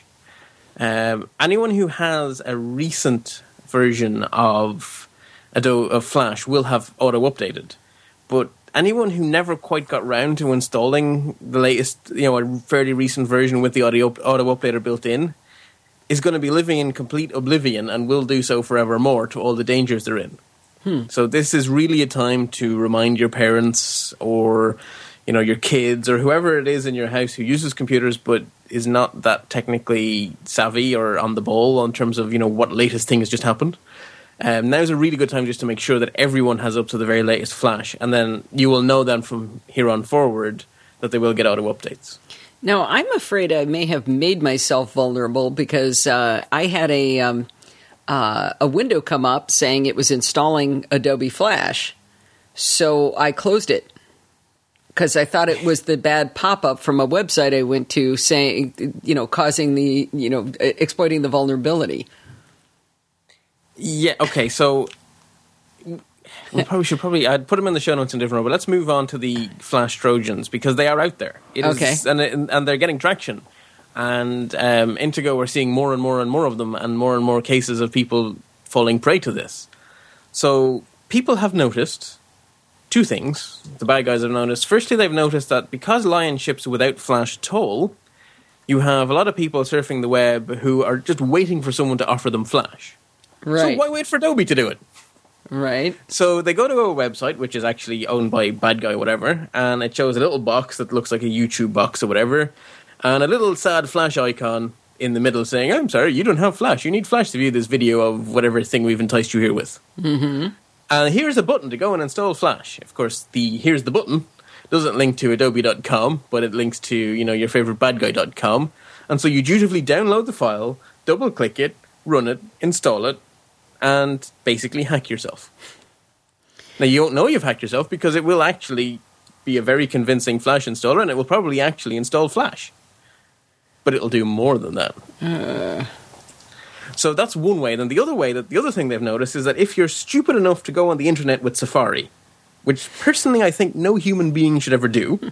Um, anyone who has a recent version of Adobe of Flash will have auto-updated. But anyone who never quite got round to installing the latest, you know, a fairly recent version with the audio, auto-updater built in, is going to be living in complete oblivion and will do so forevermore to all the dangers they're in. Hmm. So this is really a time to remind your parents or you know, your kids or whoever it is in your house who uses computers but is not that technically savvy or on the ball in terms of, you know, what latest thing has just happened. Um, now's a really good time just to make sure that everyone has up to the very latest Flash. And then you will know then from here on forward that they will get auto updates. Now, I'm afraid I may have made myself vulnerable because uh, I had a, um, uh, a window come up saying it was installing Adobe Flash. So I closed it. Because I thought it was the bad pop-up from a website I went to saying, you know, causing the, you know, exploiting the vulnerability. Yeah, okay, so we probably should probably, I'd put them in the show notes in different order, but let's move on to the Flash Trojans because they are out there. It okay. Is, and, and they're getting traction. And um, Intego, we're seeing more and more and more of them and more and more cases of people falling prey to this. So people have noticed two things the bad guys have noticed. Firstly, they've noticed that because Lion ships without Flash at all, you have a lot of people surfing the web who are just waiting for someone to offer them Flash. Right. So why wait for Adobe to do it? Right. So they go to a website, which is actually owned by bad guy whatever, and it shows a little box that looks like a YouTube box or whatever, and a little sad Flash icon in the middle saying, I'm sorry, you don't have Flash. You need Flash to view this video of whatever thing we've enticed you here with. Mm-hmm. And here's a button to go and install Flash. Of course, the here's the button doesn't link to adobe dot com, but it links to, you know, your favorite bad guy dot com. And so you dutifully download the file, double-click it, run it, install it, and basically hack yourself. Now, you don't know you've hacked yourself because it will actually be a very convincing Flash installer, and it will probably actually install Flash. But it'll do more than that. Uh. So that's one way. Then the other way, that the other thing they've noticed is that if you're stupid enough to go on the internet with Safari, which personally I think no human being should ever do,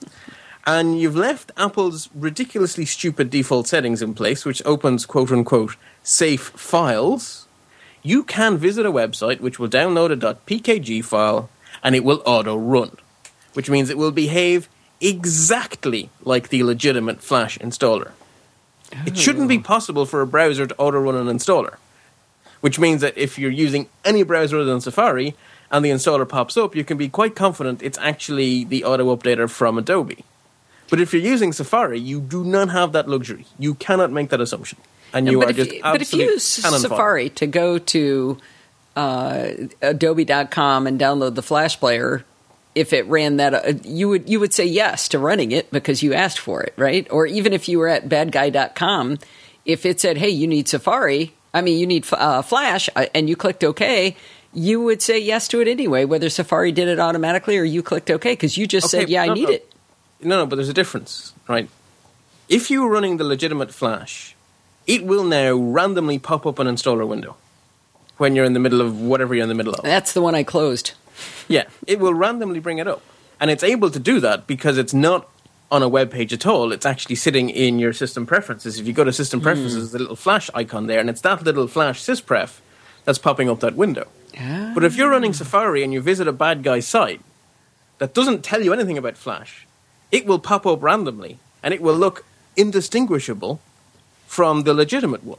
and you've left Apple's ridiculously stupid default settings in place, which opens quote-unquote safe files, you can visit a website which will download a .pkg file and it will auto-run, which means it will behave exactly like the legitimate Flash installer. Oh. It shouldn't be possible for a browser to auto-run an installer, which means that if you're using any browser other than Safari and the installer pops up, you can be quite confident it's actually the auto-updater from Adobe. But if you're using Safari, you do not have that luxury. You cannot make that assumption. And you but are if just you, But if you use Safari to go to uh, adobe dot com and download the Flash player, if it ran that, uh, you would you would say yes to running it because you asked for it, right? Or even if you were at bad guy dot com, if it said, hey, you need Safari, I mean, you need uh, Flash, uh, and you clicked OK, you would say yes to it anyway, whether Safari did it automatically or you clicked OK, because you just okay, said, yeah, no, I need no. it. No, no, but there's a difference, right? If you were running the legitimate Flash, it will now randomly pop up an installer window when you're in the middle of whatever you're in the middle of. That's the one I closed. Yeah, it will randomly bring it up. And it's able to do that because it's not on a web page at all. It's actually sitting in your system preferences. If you go to system preferences, there's a little Flash icon there, and it's that little Flash syspref that's popping up that window. Ah. But if you're running Safari and you visit a bad guy site that doesn't tell you anything about Flash, it will pop up randomly, and it will look indistinguishable from the legitimate one.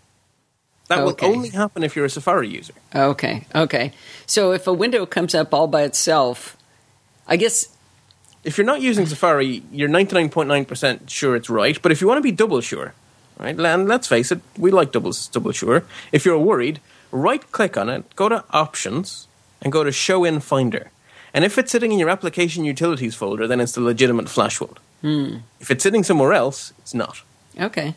That Okay. will only happen if you're a Safari user. Okay, okay. So if a window comes up all by itself, I guess... If you're not using Safari, you're ninety-nine point nine percent sure it's right. But if you want to be double sure, right, and let's face it, we like double, double sure. If you're worried, right-click on it, go to Options, and go to Show in Finder. And if it's sitting in your Application Utilities folder, then it's the legitimate Flash one. Hmm. If it's sitting somewhere else, it's not. Okay.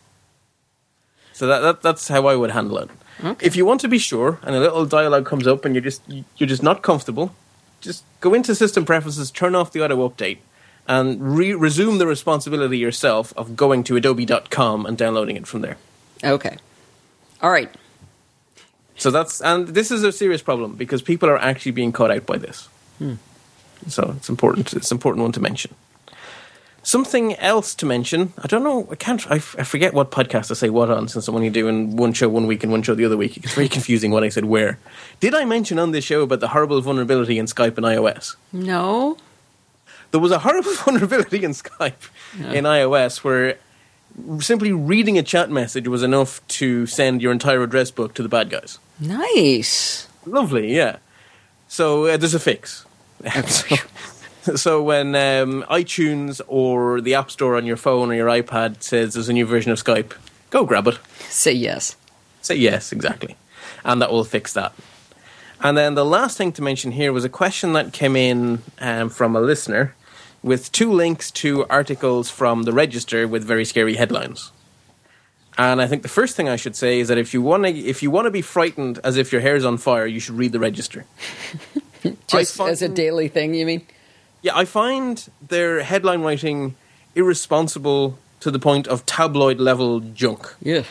So that, that that's how I would handle it. Okay. If you want to be sure, and a little dialogue comes up, and you're just you're just not comfortable, just go into System Preferences, turn off the auto update, and re- resume the responsibility yourself of going to adobe dot com and downloading it from there. Okay. All right. So that's and this is a serious problem because people are actually being caught out by this. Hmm. So it's important. It's an important one to mention. Something else to mention. I don't know. I can't. I, f- I forget what podcast I say what on since I'm only doing one show one week and one show the other week. It's very confusing what I said where. Did I mention on this show about the horrible vulnerability in Skype and iOS? No. There was a horrible vulnerability in Skype Yeah. in iOS where simply reading a chat message was enough to send your entire address book to the bad guys. Nice. Lovely, yeah. So uh, there's a fix. so, so when um, iTunes or the App Store on your phone or your iPad says there's a new version of Skype, go grab it. Say yes. Say yes, exactly. And that will fix that. And then the last thing to mention here was a question that came in um, from a listener with two links to articles from the Register with very scary headlines. And I think the first thing I should say is that if you want to if you want to be frightened as if your hair's on fire, you should read the Register. Just find- as a daily thing, you mean? Yeah, I find their headline writing irresponsible to the point of tabloid-level junk. Yeah.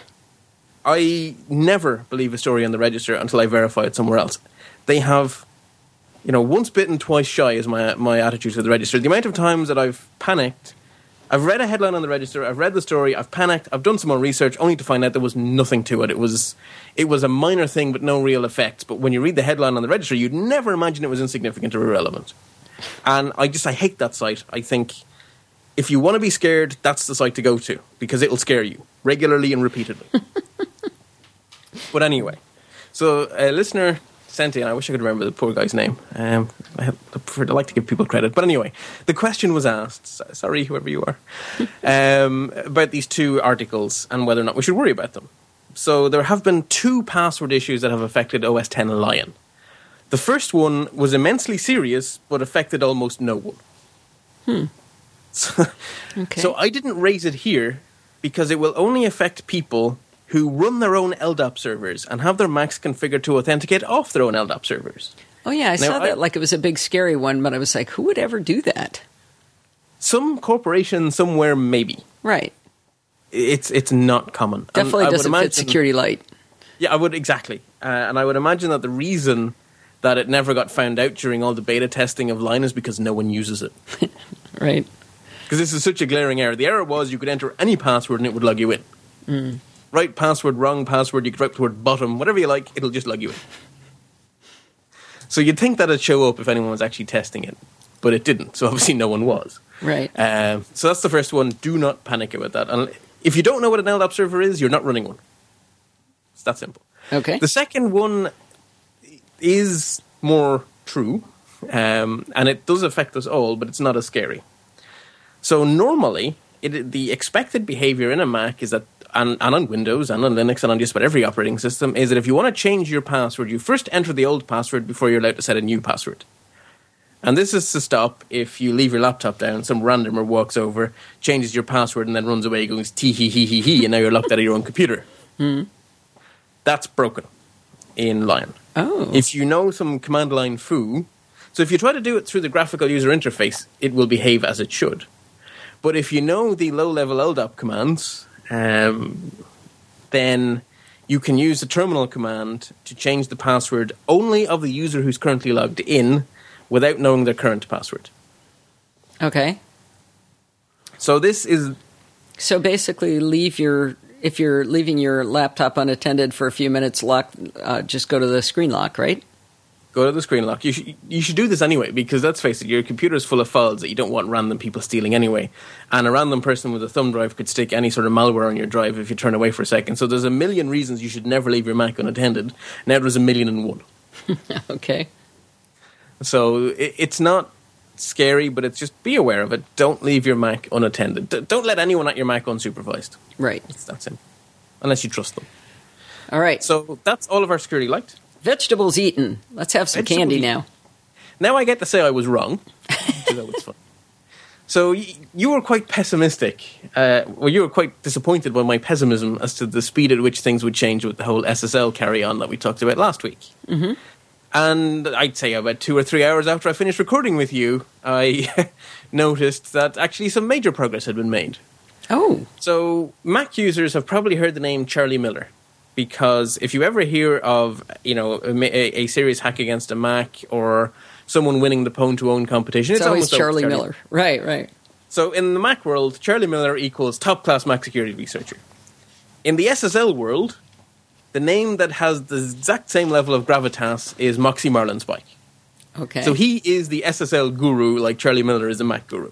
I never believe a story on the Register until I verify it somewhere else. They have, you know, once bitten, twice shy is my my attitude to the Register. The amount of times that I've panicked, I've read a headline on the Register, I've read the story, I've panicked, I've done some more research, only to find out there was nothing to it. It was it was a minor thing, but no real effects. But when you read the headline on the Register, you'd never imagine it was insignificant or irrelevant. And I just, I hate that site. I think if you want to be scared, that's the site to go to, because it'll scare you regularly and repeatedly. But anyway, so a listener sent in, I wish I could remember the poor guy's name. Um, I, have, I, prefer, I like to give people credit. But anyway, the question was asked, sorry, whoever you are, um, about these two articles and whether or not we should worry about them. So there have been two password issues that have affected O S ten Lion. The first one was immensely serious, but affected almost no one. Hmm. So, Okay. so I didn't raise it here because it will only affect people who run their own L D A P servers and have their Macs configured to authenticate off their own L D A P servers. Oh, yeah, I Now, saw that I- like it was a big, scary one, but I was like, who would ever do that? Some corporation somewhere, maybe. Right. It's it's not common. And Definitely I would doesn't fit imagine- Security Light. Yeah, I would, exactly. Uh, and I would imagine that the reason that it never got found out during all the beta testing of Line is because no one uses it. Right. Because this is such a glaring error. The error was you could enter any password and it would log you in. Mm. Right password, wrong password, you could write the word bottom, whatever you like, it'll just log you in. So you'd think that it'd show up if anyone was actually testing it, but it didn't. So obviously no one was. Right. Um, so that's the first one. Do not panic about that. And if you don't know what an L D A P server is, you're not running one. It's that simple. Okay. The second one is more true, um, and it does affect us all, but it's not as scary. So normally, it, the expected behavior in a Mac is that, and, and on Windows, and on Linux, and on just about every operating system, is that if you want to change your password, you first enter the old password before you're allowed to set a new password. And this is to stop if you leave your laptop down, some randomer walks over, changes your password, and then runs away, goes tee hee hee hee hee, and now you're locked out of your own computer. Mm. That's broken in Lion. Oh. If you know some command line foo, so if you try to do it through the graphical user interface, it will behave as it should. But if you know the low-level L D A P commands, um, then you can use the terminal command to change the password only of the user who's currently logged in without knowing their current password. Okay. So this is... So basically, leave your if you're leaving your laptop unattended for a few minutes, lock. Uh, just go to the screen lock, right? Go to the screen lock. You, sh- you should do this anyway, because let's face it, your computer is full of files that you don't want random people stealing anyway. And a random person with a thumb drive could stick any sort of malware on your drive if you turn away for a second. So there's a million reasons you should never leave your Mac unattended. Now there's a million and one. Okay. So it, it's not scary, but it's just be aware of it. Don't leave your Mac unattended. D- don't let anyone at your Mac unsupervised. Right. It's that simple. Unless you trust them. All right. So that's all of our security light. Vegetables eaten. Let's have some Vegetables candy eaten. now. Now I get to say I was wrong. So that was fun. So y- you were quite pessimistic. Uh, well, you were quite disappointed by my pessimism as to the speed at which things would change with the whole S S L carry-on that we talked about last week. Mm-hmm. And I'd say about two or three hours after I finished recording with you, I noticed that actually some major progress had been made. Oh. So Mac users have probably heard the name Charlie Miller, because if you ever hear of, you know, a, a serious hack against a Mac or someone winning the Pwn to Own competition, It's, it's, always almost Charlie, Charlie Miller. Right, right. So in the Mac world, Charlie Miller equals top-class Mac security researcher. In the S S L world, the name that has the exact same level of gravitas is Moxie Marlinspike. Okay. So he is the S S L guru like Charlie Miller is the Mac guru.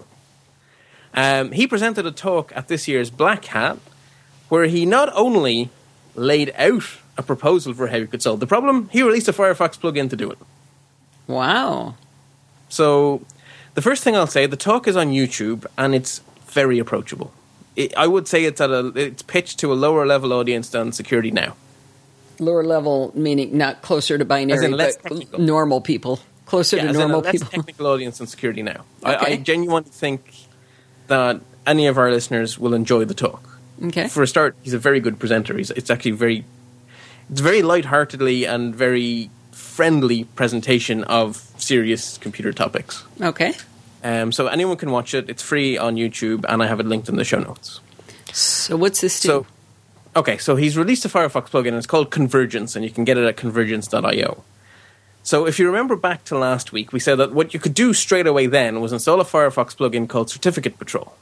Um, he presented a talk at this year's Black Hat where he not only laid out a proposal for how you could solve the problem, he released a Firefox plugin to do it. Wow. So the first thing I'll say, the talk is on YouTube and it's very approachable. It, I would say it's at a it's pitched to a lower level audience than Security Now. Lower level meaning not closer to As binary, in less but technical. normal people. Closer Yeah, to as in a normal less people. technical audience than Security Now. I, Okay. I genuinely think that any of our listeners will enjoy the talk. Okay. For a start, he's a very good presenter. He's, it's actually very, it's very lightheartedly and very friendly presentation of serious computer topics. Okay. Um, so anyone can watch it. It's free on YouTube, and I have it linked in the show notes. So what's this do? So, okay, so he's released a Firefox plugin, and it's called Convergence, and you can get it at convergence dot io. So if you remember back to last week, we said that what you could do straight away then was install a Firefox plugin called Certificate Patrol.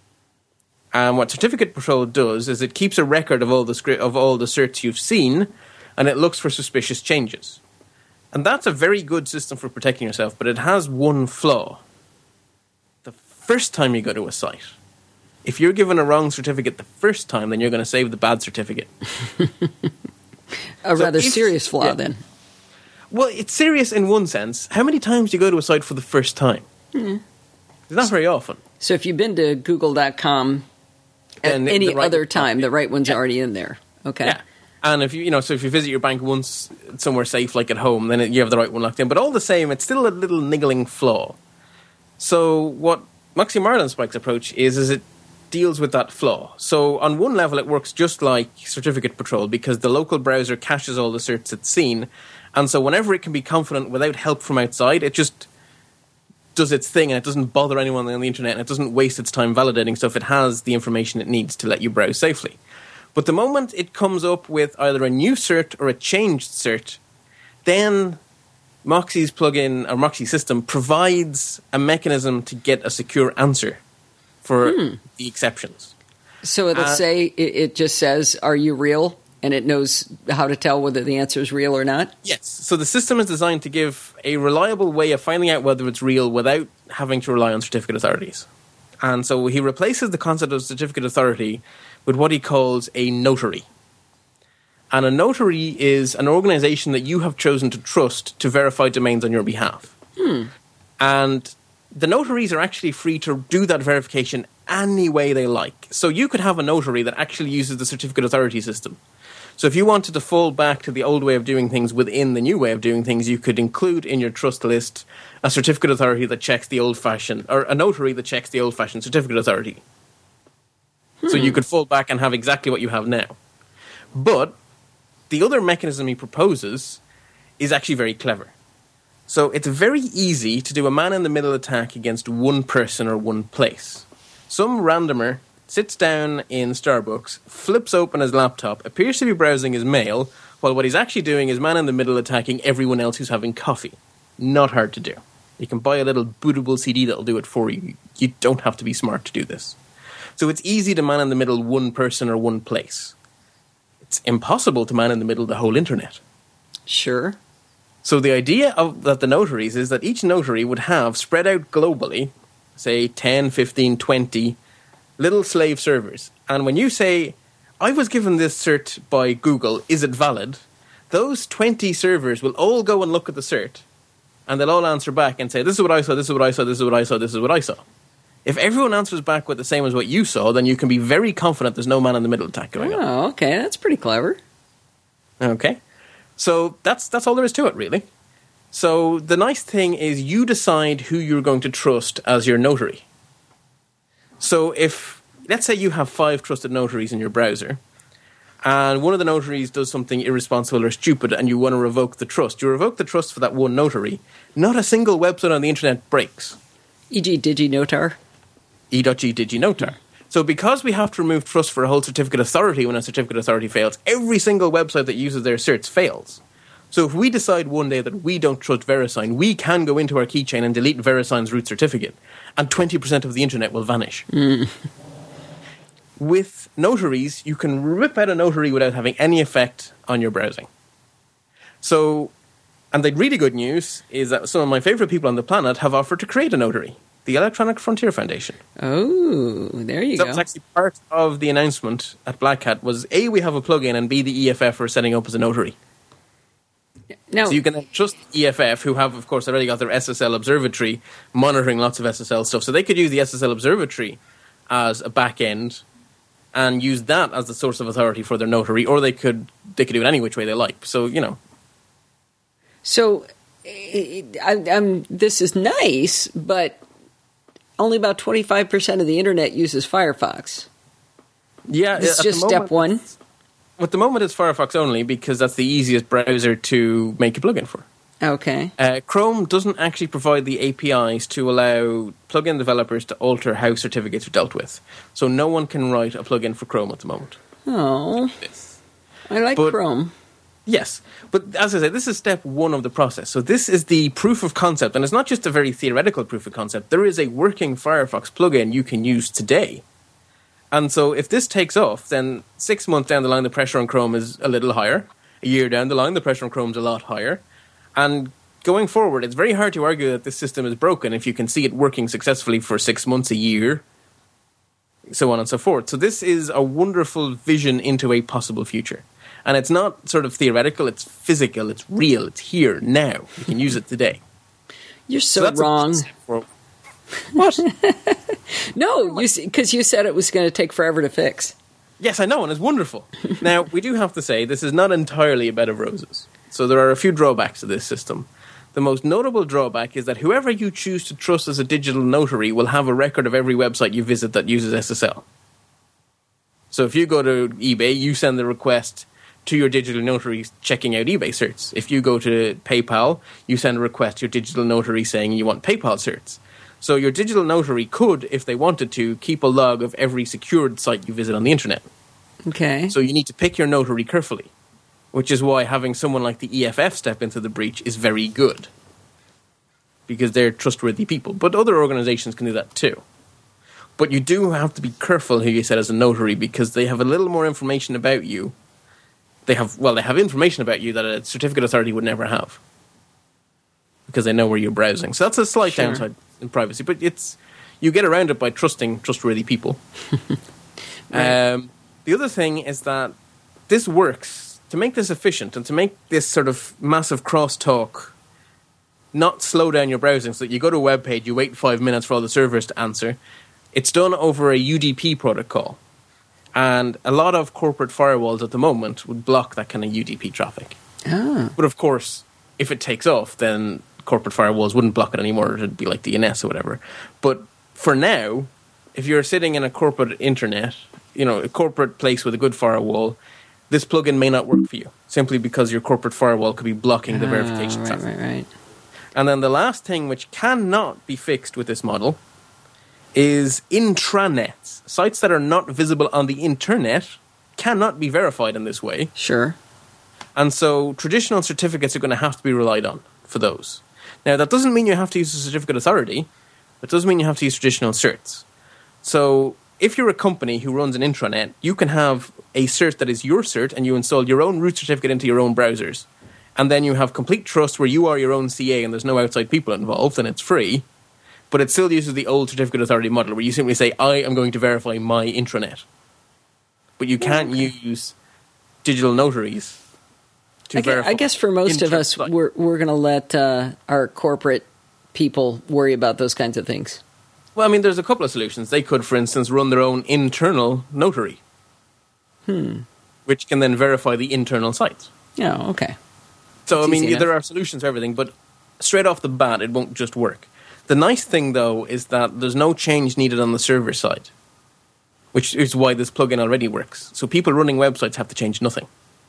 And what Certificate Patrol does is it keeps a record of all the script, of all the certs you've seen, and it looks for suspicious changes. And that's a very good system for protecting yourself, but it has one flaw. The first time you go to a site, if you're given a wrong certificate the first time, then you're going to save the bad certificate. a so rather if- serious flaw, yeah. then. Well, it's serious in one sense. How many times do you go to a site for the first time? Mm. It's not very often. So if you've been to google dot com at Then the- any the right- other time, the right one's Yeah. already in there. Okay. Yeah. And if you, you know, so if you visit your bank once somewhere safe, like at home, then it, you have the right one locked in. But all the same, it's still a little niggling flaw. So what Moxie Marlinspike's approach is, is it deals with that flaw. So on one level, it works just like Certificate Patrol because the local browser caches all the certs it's seen. And so whenever it can be confident without help from outside, it just does its thing and it doesn't bother anyone on the internet and it doesn't waste its time validating stuff. It has the information it needs to let you browse safely. But the moment it comes up with either a new cert or a changed cert, then Moxie's plugin or Moxie system provides a mechanism to get a secure answer for hmm. the exceptions. So it'll uh, say, it, it just says, are you real? And it knows how to tell whether the answer is real or not? Yes. So the system is designed to give a reliable way of finding out whether it's real without having to rely on certificate authorities. And so he replaces the concept of certificate authority with what he calls a notary. And a notary is an organization that you have chosen to trust to verify domains on your behalf. Hmm. And the notaries are actually free to do that verification any way they like. So you could have a notary that actually uses the certificate authority system. So if you wanted to fall back to the old way of doing things within the new way of doing things, you could include in your trust list a certificate authority that checks the old-fashioned, or a notary that checks the old-fashioned certificate authority. Hmm. So you could fall back and have exactly what you have now. But the other mechanism he proposes is actually very clever. So it's very easy to do a man-in-the-middle attack against one person or one place. Some randomer sits down in Starbucks, flips open his laptop, appears to be browsing his mail, while what he's actually doing is man-in-the-middle attacking everyone else who's having coffee. Not hard to do. You can buy a little bootable C D that'll do it for you. You don't have to be smart to do this. So it's easy to man-in-the-middle one person or one place. It's impossible to man-in-the-middle the whole internet. Sure. So the idea of that the notaries is that each notary would have, spread out globally, say ten, fifteen, twenty little slave servers. And when you say, I was given this cert by Google, is it valid? Those twenty servers will all go and look at the cert, and they'll all answer back and say, this is what I saw, this is what I saw, this is what I saw, this is what I saw. If everyone answers back with the same as what you saw, then you can be very confident there's no man-in-the-middle attack going on. Oh, okay. That's pretty clever. Okay. So that's that's all there is to it, really. So the nice thing is you decide who you're going to trust as your notary. So if, let's say you have five trusted notaries in your browser, and one of the notaries does something irresponsible or stupid, and you want to revoke the trust, you revoke the trust for that one notary, not a single website on the internet breaks. for example DigiNotar. E.g. DigiNotar. So because we have to remove trust for a whole certificate authority when a certificate authority fails, every single website that uses their certs fails. So if we decide one day that we don't trust VeriSign, we can go into our keychain and delete VeriSign's root certificate, and twenty percent of the internet will vanish. Mm. With notaries, you can rip out a notary without having any effect on your browsing. So, and the really good news is that some of my favorite people on the planet have offered to create a notary. The Electronic Frontier Foundation. Oh, there you so go. That was actually part of the announcement at Black Hat was A, we have a plugin, and B, the E F F are setting up as a notary. Now, so you can trust E F F, who have, of course, already got their S S L Observatory monitoring lots of S S L stuff. So they could use the S S L Observatory as a back end and use that as the source of authority for their notary, or they could they could do it any which way they like. So, you know. So, I, I'm, this is nice, but only about twenty-five percent of the internet uses Firefox. Yeah, it's just step one. At the moment, it's Firefox only because that's the easiest browser to make a plugin for. Okay. Uh, Chrome doesn't actually provide the A P Is to allow plugin developers to alter how certificates are dealt with. So no one can write a plugin for Chrome at the moment. Oh, I like but, Chrome. Yes, but as I said, this is step one of the process. So this is the proof of concept, and it's not just a very theoretical proof of concept. There is a working Firefox plugin you can use today. And so if this takes off, then six months down the line, the pressure on Chrome is a little higher. A year down the line, the pressure on Chrome is a lot higher. And going forward, it's very hard to argue that this system is broken if you can see it working successfully for six months, a year, so on and so forth. So this is a wonderful vision into a possible future. And it's not sort of theoretical, it's physical, it's real, it's here, now. You can use it today. You're so, so wrong. What? No, because you, you said it was going to take forever to fix. Yes, I know, and it's wonderful. Now, we do have to say, this is not entirely a bed of roses. So there are a few drawbacks to this system. The most notable drawback is that whoever you choose to trust as a digital notary will have a record of every website you visit that uses S S L. So if you go to eBay, you send the request to your digital notary checking out eBay certs. If you go to PayPal, you send a request to your digital notary saying you want PayPal certs. So your digital notary could, if they wanted to, keep a log of every secured site you visit on the internet. Okay. So you need to pick your notary carefully, which is why having someone like the E F F step into the breach is very good, because they're trustworthy people. But other organizations can do that too. But you do have to be careful who you set as a notary, because they have a little more information about you. They have, well, they have information about you that a certificate authority would never have, because they know where you're browsing. So that's a slight Sure. downside in privacy, but it's you get around it by trusting trustworthy people. Right. Um, the other thing is that this works to make this efficient and to make this sort of massive crosstalk not slow down your browsing, so that you go to a web page, you wait five minutes for all the servers to answer. It's done over a U D P protocol. And a lot of corporate firewalls at the moment would block that kind of U D P traffic. Ah. But of course, if it takes off, then corporate firewalls wouldn't block it anymore. It'd be like D N S or whatever. But for now, if you're sitting in a corporate internet, you know, a corporate place with a good firewall, this plugin may not work for you, simply because your corporate firewall could be blocking the Ah, verification right, traffic. right, right. And then the last thing which cannot be fixed with this model is intranets. Sites that are not visible on the internet cannot be verified in this way. Sure. And so traditional certificates are going to have to be relied on for those. Now, that doesn't mean you have to use a certificate authority. It does mean you have to use traditional certs. So if you're a company who runs an intranet, you can have a cert that is your cert, and you install your own root certificate into your own browsers. And then you have complete trust where you are your own C A and there's no outside people involved, and it's free. But it still uses the old certificate authority model, where you simply say, I am going to verify my intranet. But you can't use digital notaries to I, gue- verify. I guess for most of intra- us, we're we're going to let uh, our corporate people worry about those kinds of things. Well, I mean, there's a couple of solutions. They could, for instance, run their own internal notary, Hmm. which can then verify the internal sites. Oh, okay. So, That's I mean, easy there enough. are solutions for everything, but straight off the bat, it won't just work. The nice thing, though, is that there's no change needed on the server side, which is why this plugin already works. So people running websites have to change nothing.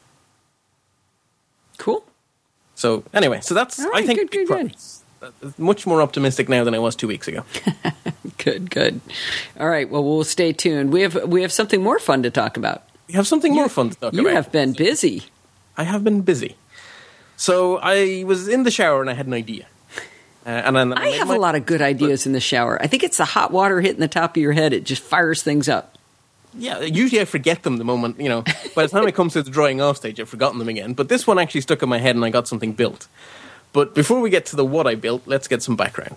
Cool. So anyway, so that's, All I right, think, good, good, good. uh, much more optimistic now than I was two weeks ago. Good, good. All right. Well, we'll stay tuned. We have we have something more fun to talk about. We have something more fun to talk You about. have been busy. I have been busy. So I was in the shower and I had an idea. Uh, and then I have a lot of good ideas in the shower. I think it's the hot water hitting the top of your head. It just fires things up. Yeah, usually I forget them the moment, you know, by the time it comes to the drying off stage, I've forgotten them again. But this one actually stuck in my head and I got something built. But before we get to the what I built, let's get some background.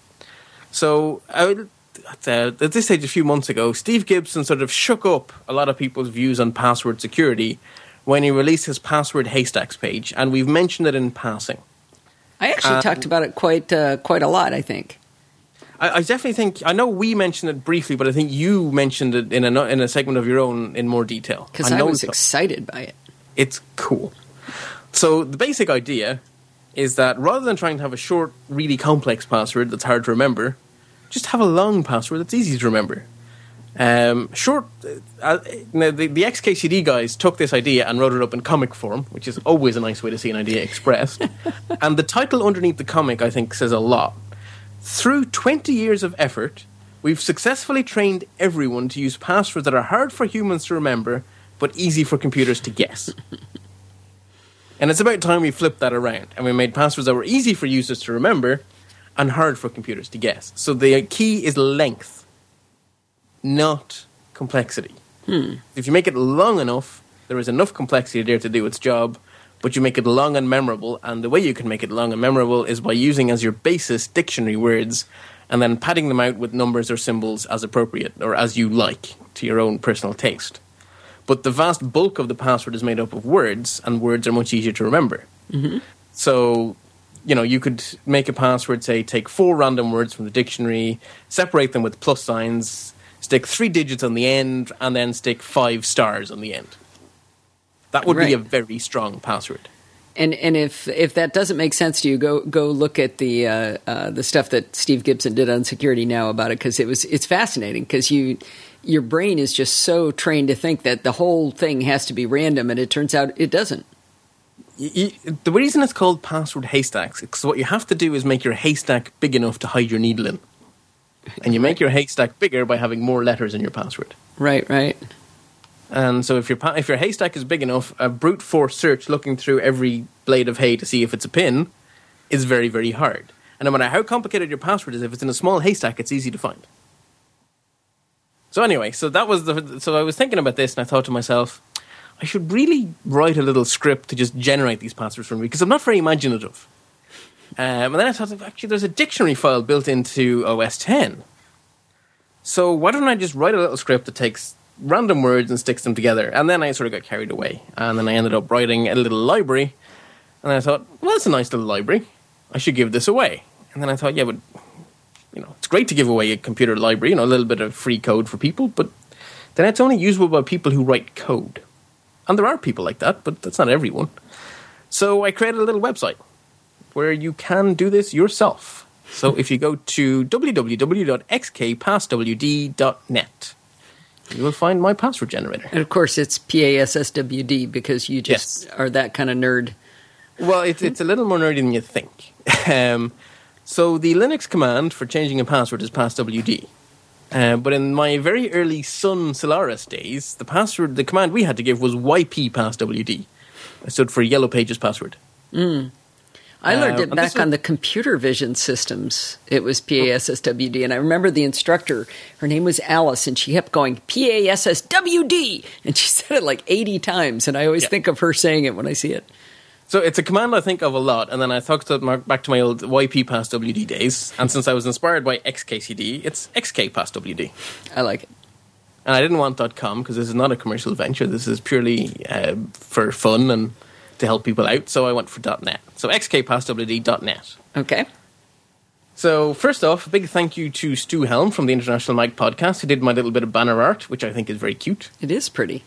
So, I would, uh, at this stage a few months ago, Steve Gibson sort of shook up a lot of people's views on password security when he released his Password Haystacks page, and we've mentioned it in passing. I actually Um, talked about it quite uh, quite a lot, I think. I, I definitely think, I know we mentioned it briefly, but I think you mentioned it in a, in a segment of your own in more detail. Because I, know was so. excited by it. It's cool. So the basic idea is that rather than trying to have a short, really complex password that's hard to remember, just have a long password that's easy to remember. Um, short. Uh, now the, the X K C D guys took this idea and wrote it up in comic form, which is always a nice way to see an idea expressed. And the title underneath the comic, I think, says a lot. Through twenty years of effort, we've successfully trained everyone to use passwords that are hard for humans to remember, but easy for computers to guess. And it's about time we flipped that around, and we made passwords that were easy for users to remember and hard for computers to guess. So the key is length, not complexity. Hmm. If you make it long enough, there is enough complexity there to do its job, but you make it long and memorable, and the way you can make it long and memorable is by using as your basis dictionary words and then padding them out with numbers or symbols as appropriate, or as you like, to your own personal taste. But the vast bulk of the password is made up of words, and words are much easier to remember. Mm-hmm. So, you know, you could make a password, say, take four random words from the dictionary, separate them with plus signs, stick three digits on the end, and then stick five stars on the end. That would Right. be a very strong password. And and if if that doesn't make sense to you, go go look at the uh, uh, the stuff that Steve Gibson did on Security Now about it, because it was it's fascinating, because you your brain is just so trained to think that the whole thing has to be random, and it turns out it doesn't. You, you, the reason it's called password haystacks is because what you have to do is make your haystack big enough to hide your needle in, and you make your haystack bigger by having more letters in your password. Right, right. And so if your if your haystack is big enough, a brute force search looking through every blade of hay to see if it's a pin is very, very hard. And no matter how complicated your password is, if it's in a small haystack, it's easy to find. So anyway, so that was the. So I was thinking about this, and I thought to myself, I should really write a little script to just generate these passwords for me, because I'm not very imaginative. Um, and then I thought, actually, there's a dictionary file built into O S ten. So why don't I just write a little script that takes random words and sticks them together? And then I sort of got carried away, and then I ended up writing a little library, and I thought, well, that's a nice little library, I should give this away. And then I thought, yeah, but you know, it's great to give away a computer library, you know, a little bit of free code for people, but then it's only usable by people who write code. And there are people like that, but that's not everyone. So I created a little website where you can do this yourself. So if you go to w w w dot x k pass w d dot net, you will find my password generator. And of course, it's P A S S W D, because you just Yes. are that kind of nerd. Well, it's, it's a little more nerdy than you think. Um, so the Linux command for changing a password is passwd. Uh, but in my very early Sun Solaris days, the password, the command we had to give was Y P passwd. It stood for Yellow Pages password. Mm. I learned Uh, it and back this was- on the computer vision systems. It was P A S S W D, and I remember the instructor, her name was Alice, and she kept going, P A S S W D, and she said it like eighty times, and I always Yeah. think of her saying it when I see it. So it's a command I think of a lot, and then I thought to my, back to my old Y P passwd days, and since I was inspired by X K C D, it's X K passwd. I like it. And I didn't want .com because this is not a commercial venture. This is purely uh, for fun and to help people out, so I went for .net. So x k passwd dot net. Okay. So first off, a big thank you to Stu Helm from the International Mag Podcast, who did my little bit of banner art, which I think is very cute. It is pretty.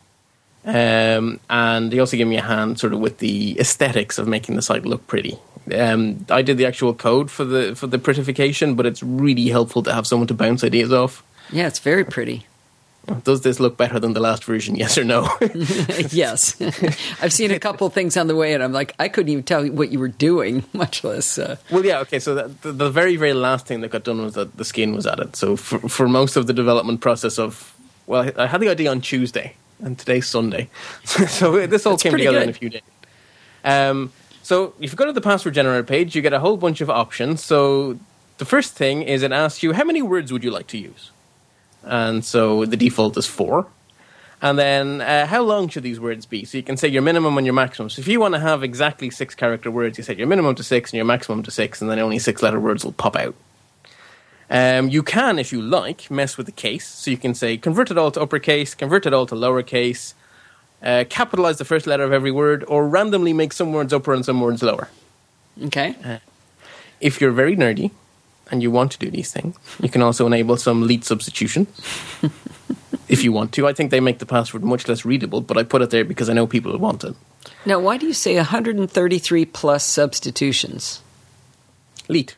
Um, and he also gave me a hand sort of with the aesthetics of making the site look pretty. Um, I did the actual code for the for the prettification, but it's really helpful to have someone to bounce ideas off. Yeah, it's very pretty. Does this look better than the last version, yes or no? Yes. I've seen a couple things on the way, and I'm like, I couldn't even tell what you were doing, much less... Uh... Well, yeah, okay, so that, the, the very, very last thing that got done was that the skin was added. So for, for most of the development process of... Well, I had the idea on Tuesday, and today's Sunday. So this all That's came pretty together good. in a few days. Um, so if you go to the password generator page, you get a whole bunch of options. So the first thing is it asks you, how many words would you like to use? And so the default is four. And then uh, how long should these words be? So you can say your minimum and your maximum. So if you want to have exactly six character words, you set your minimum to six and your maximum to six, and then only six letter words will pop out. Um, you can, if you like, mess with the case. So you can say convert it all to uppercase, convert it all to lowercase, uh, capitalize the first letter of every word, or randomly make some words upper and some words lower. Okay. If you're very nerdy and you want to do these things, you can also enable some leet substitution. If you want to. I think they make the password much less readable, but I put it there because I know people will want it. Now, why do you say one hundred thirty-three plus substitutions? Leet.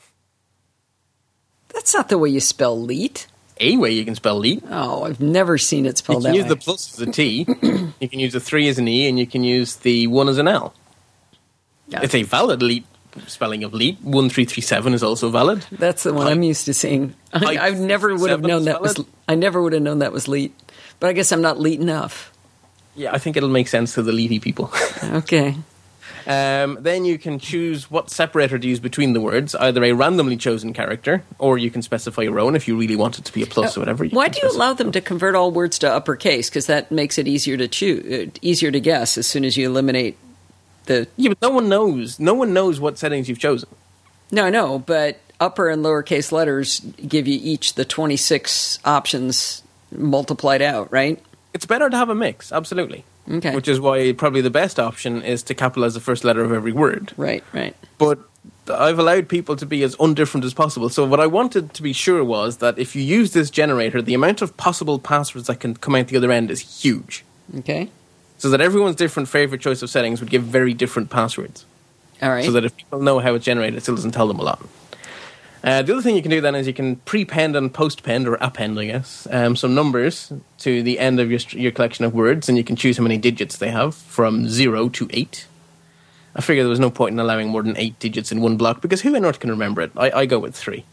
That's not the way you spell leet. A way you can spell leet. Oh, I've never seen it You spelled can that use way. the plus as a T, you can use the three as an E, and you can use the one as an L. Yeah. It's a valid leet spelling of leet. one three three seven is also valid. That's the one Pi- I'm used to seeing. I, I never would have seven known is that was. valid? I never would have known that was leet. But I guess I'm not leet enough. Yeah, I think it'll make sense to the leety people. Okay. Um, then you can choose what separator to use between the words, either a randomly chosen character, or you can specify your own if you really want it to be a plus or whatever. Why can do you specify. allow them to convert all words to uppercase? Because that makes it easier to choose, uh, easier to guess as soon as you eliminate the. Yeah, but no one knows. No one knows what settings you've chosen. No, no, but upper and lowercase letters give you each the twenty-six options multiplied out, right? It's better to have a mix, absolutely. Okay. Which is why probably the best option is to capitalize the first letter of every word. Right, right. But I've allowed people to be as undifferent as possible. So what I wanted to be sure was that if you use this generator, the amount of possible passwords that can come out the other end is huge. Okay. so that everyone's different favorite choice of settings would give very different passwords. All right. So that if people know how it's generated, it still doesn't tell them a lot. Uh, the other thing you can do then is you can prepend and postpend, or append, I guess, um, some numbers to the end of your your collection of words, and you can choose how many digits they have, from zero to eight. I figure there was no point in allowing more than eight digits in one block, because who on earth can remember it? I, I go with three,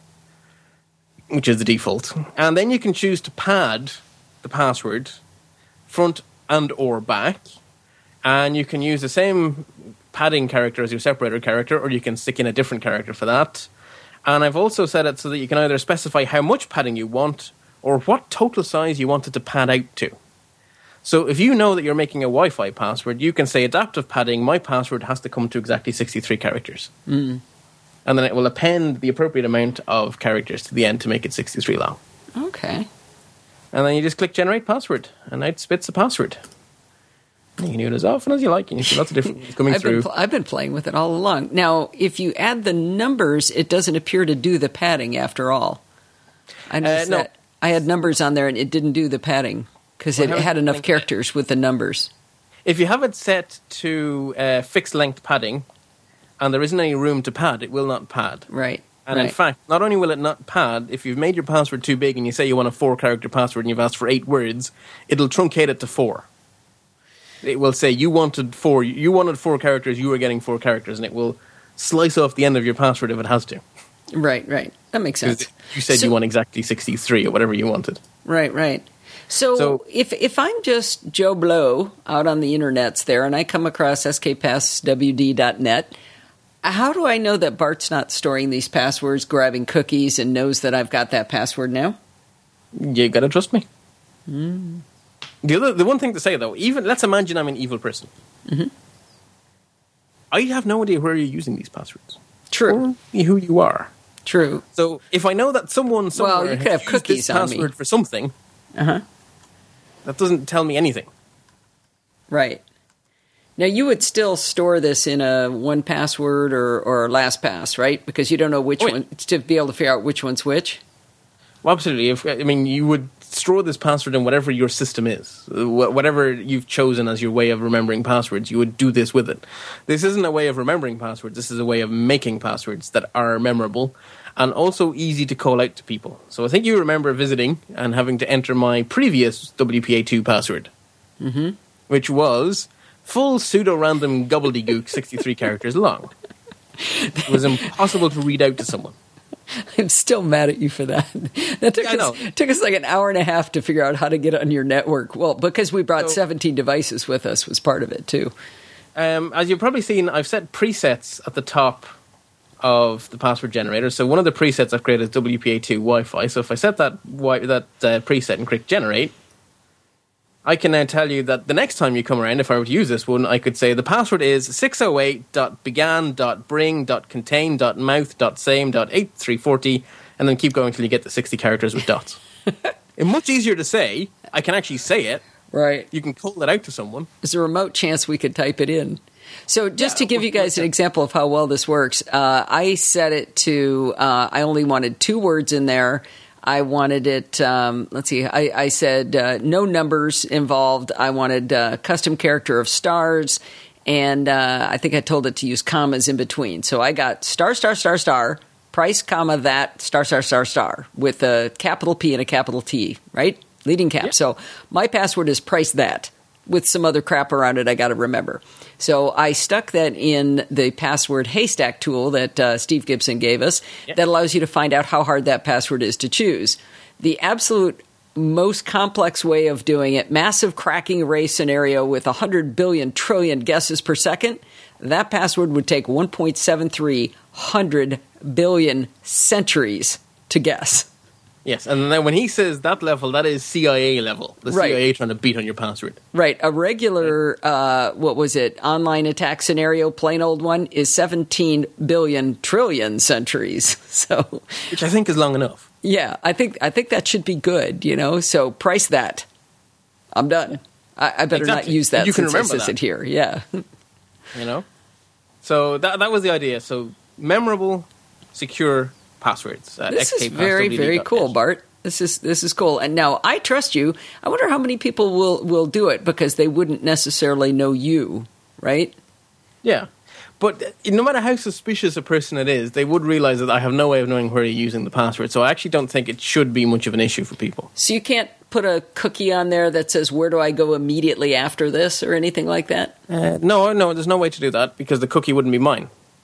which is the default. And then you can choose to pad the password front and or back, and you can use the same padding character as your separator character, or you can stick in a different character for that. And I've also set it so that you can either specify how much padding you want, or what total size you want it to pad out to. So if you know that you're making a Wi-Fi password, you can say adaptive padding, my password has to come to exactly sixty-three characters. Mm. And then it will append the appropriate amount of characters to the end to make it sixty-three long. Okay. And then you just click generate password, and out spits the password. You can do it as often as you like, and you see lots of different things coming I've through. Been pl- I've been playing with it all along. Now, if you add the numbers, it doesn't appear to do the padding after all. I noticed Uh, no. that. I had numbers on there, and it didn't do the padding because Well, it how- had enough characters with the numbers. If you have it set to uh, fixed length padding, and there isn't any room to pad, it will not pad. Right. And right. in fact, not only will it not pad, if you've made your password too big and you say you want a four-character password and you've asked for eight words, it'll truncate it to four. It will say you wanted four, you wanted four characters, you were getting four characters, and it will slice off the end of your password if it has to. Right, right. That makes sense. You said So- you want exactly sixty-three or whatever you wanted. Right, right. So, So- if if I'm just Joe Blow out on the internets there, and I come across s k pass w d dot net, how do I know that Bart's not storing these passwords, grabbing cookies, and knows that I've got that password now? You gotta trust me. Mm. The other, the one thing to say though, even let's imagine I'm an evil person. Mm-hmm. I have no idea where you're using these passwords. True. Or who you are. True. So if I know that someone somewhere Well, you could have has used cookies this on me. password for something, Uh-huh. that doesn't tell me anything. Right. Now, you would still store this in a one password or, or LastPass, right? Because you don't know which Oh, yeah. one, to be able to figure out which one's which. Well, absolutely. If, I mean, you would store this password in whatever your system is. Wh- Whatever you've chosen as your way of remembering passwords, you would do this with it. This isn't a way of remembering passwords. This is a way of making passwords that are memorable and also easy to call out to people. So I think you remember visiting and having to enter my previous W P A two password, Mm-hmm. which was full pseudo-random gobbledygook sixty-three characters long. It was impossible to read out to someone. I'm still mad at you for that. That took Yeah, I know. us took us like an hour and a half to figure out how to get on your network. Well, because we brought So- seventeen devices with us was part of it too. Um, as you've probably seen, I've set presets at the top of the password generator. So one of the presets I've created is W P A two Wi-Fi. So if I set that wi- that uh, preset and click generate, I can now tell you that the next time you come around, if I were to use this one, I could say the password is six oh eight dot began dot bring dot contain dot mouth dot same dot eight three four zero, and then keep going until you get the sixty characters with dots. It's much easier to say. I can actually say it. Right. You can call it out to someone. There's a remote chance we could type it in. So just Yeah, to give you guys an example of how well this works, uh, I set it to, uh, I only wanted two words in there. I wanted it, um, let's see, I, I said uh, no numbers involved. I wanted uh, custom character of stars, and uh, I think I told it to use commas in between. So I got star, star, star, star, price, comma, that, star, star, star, star, with a capital P and a capital T, right? Leading cap. Yeah. So my password is price that, with some other crap around it I got to remember. So I stuck that in the password haystack tool that uh, Steve Gibson gave us Yep. that allows you to find out how hard that password is to choose. The absolute most complex way of doing it, massive cracking array scenario with one hundred billion trillion guesses per second, that password would take one point seven three hundred billion centuries to guess. Yes, and then when he says that level, that is C I A level. The Right. C I A trying to beat on your password. Right. A regular, uh, what was it, online attack scenario, plain old one, is seventeen billion trillion centuries. So, Which I think is long enough. yeah, I think I think that should be good, you know. So price that. I'm done. I, I better Exactly. not use that You can since remember I says that. it here. Yeah. You know? So that that was the idea. So memorable, secure passwords. Uh, This is xkpasswd very, very dot net. cool, Bart. This is this is cool. And now I trust you. I wonder how many people will, will do it because they wouldn't necessarily know you, right? Yeah. But no matter how suspicious a person it is, they would realize that I have no way of knowing where you're using the password. So I actually don't think it should be much of an issue for people. So you can't put a cookie on there that says, where do I go immediately after this or anything like that? Uh, no, no, there's no way to do that because the cookie wouldn't be mine.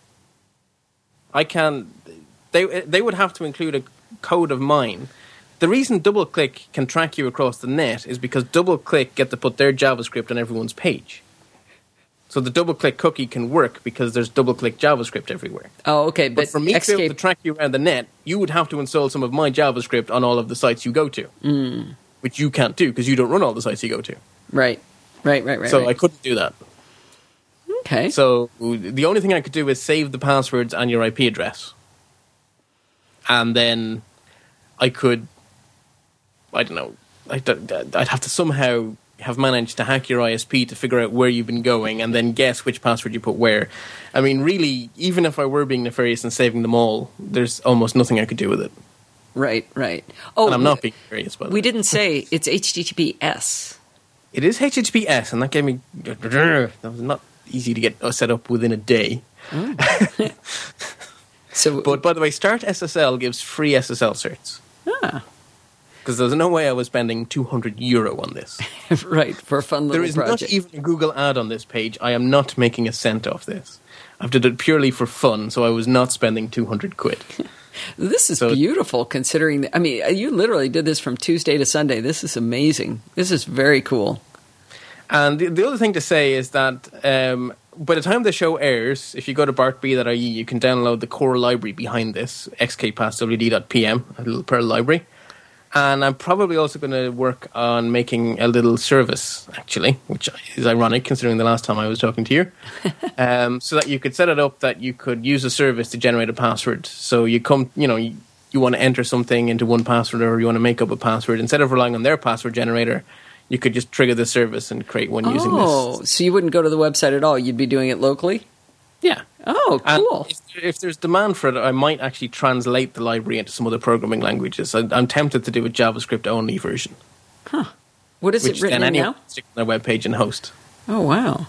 I can... They, they would have to include a code of mine. The reason DoubleClick can track you across the net is because DoubleClick get to put their JavaScript on everyone's page. So the DoubleClick cookie can work because there's DoubleClick JavaScript everywhere. Oh, okay. But, but for me Xscape... to be able to track you around the net, you would have to install some of my JavaScript on all of the sites you go to, mm. which you can't do because you don't run all the sites you go to. Right, right, right, right. So right. I couldn't do that. Okay. So the only thing I could do is save the passwords and your I P address. And then I could, I don't know, I'd, I'd have to somehow have managed to hack your I S P to figure out where you've been going and then guess which password you put where. I mean, really, even if I were being nefarious and saving them all, there's almost nothing I could do with it. Right, right. Oh, and I'm not being nefarious, by the way. We didn't say it's H T T P S. It is H T T P S, and that gave me... That was not easy to get set up within a day. Oh. So, but, by the way, Start S S L gives free S S L certs. Ah. Because there's no way I was spending two hundred euro on this. Right, for a fun little project. There is project. not even a Google ad on this page. I am not making a cent off this. I've did it purely for fun, so I was not spending two hundred quid. This is so, beautiful, considering... The, I mean, you literally did this from Tuesday to Sunday. This is amazing. This is very cool. And the, the other thing to say is that... Um, by the time the show airs, if you go to bart b dot I E, you can download the core library behind this, x k pass w d dot p m, a little Perl library. And I'm probably also going to work on making a little service, actually, which is ironic considering the last time I was talking to you, um, so that you could set it up that you could use a service to generate a password. So you come, you know, you, you want to enter something into one password or you want to make up a password. Instead of relying on their password generator, you could just trigger the service and create one oh, using this. Oh, so you wouldn't go to the website at all? You'd be doing it locally? Yeah. Oh, cool. And if, if there's demand for it, I might actually translate the library into some other programming languages. I, I'm tempted to do a JavaScript-only version. Huh. What is which it written then in now? Stick on their webpage and host. Oh, wow.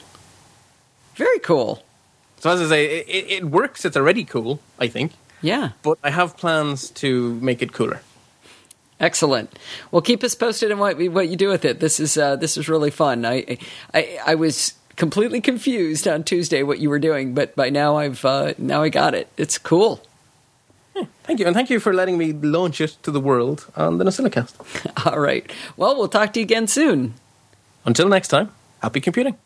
Very cool. So as I say, it, it works. It's already cool, I think. Yeah. But I have plans to make it cooler. Excellent. Well, keep us posted on what what you do with it. This is uh, this is really fun. I, I I was completely confused on Tuesday what you were doing, but by now I've uh, now I got it. It's cool. Yeah, thank you, and thank you for letting me launch it to the world on the NosillaCast. All right. Well, we'll talk to you again soon. Until next time, happy computing.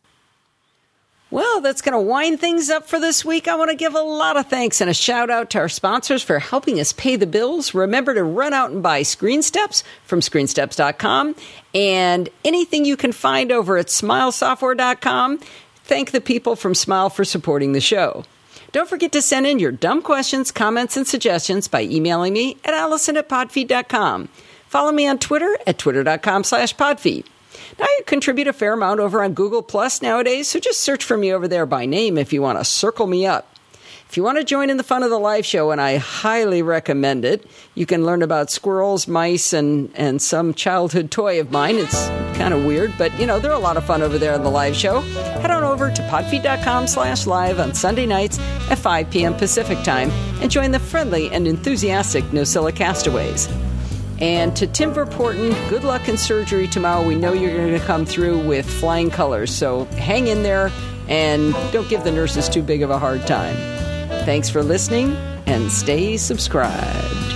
Well, that's going to wind things up for this week. I want to give a lot of thanks and a shout out to our sponsors for helping us pay the bills. Remember to run out and buy ScreenSteps from screen steps dot com and anything you can find over at smile software dot com. Thank the people from Smile for supporting the show. Don't forget to send in your dumb questions, comments, and suggestions by emailing me at allison at podfeed dot com. Follow me on Twitter at twitter dot com slash podfeed. Now, I contribute a fair amount over on Google Plus nowadays, so just search for me over there by name if you want to circle me up. If you want to join in the fun of the live show, and I highly recommend it, you can learn about squirrels, mice, and, and some childhood toy of mine. It's kind of weird, but, you know, they're a lot of fun over there on the live show. Head on over to podfeed dot com slash live on Sunday nights at five p.m. Pacific time and join the friendly and enthusiastic Nosilla castaways. And to Tim Verporten, good luck in surgery tomorrow. We know you're going to come through with flying colors, so hang in there and don't give the nurses too big of a hard time. Thanks for listening and stay subscribed.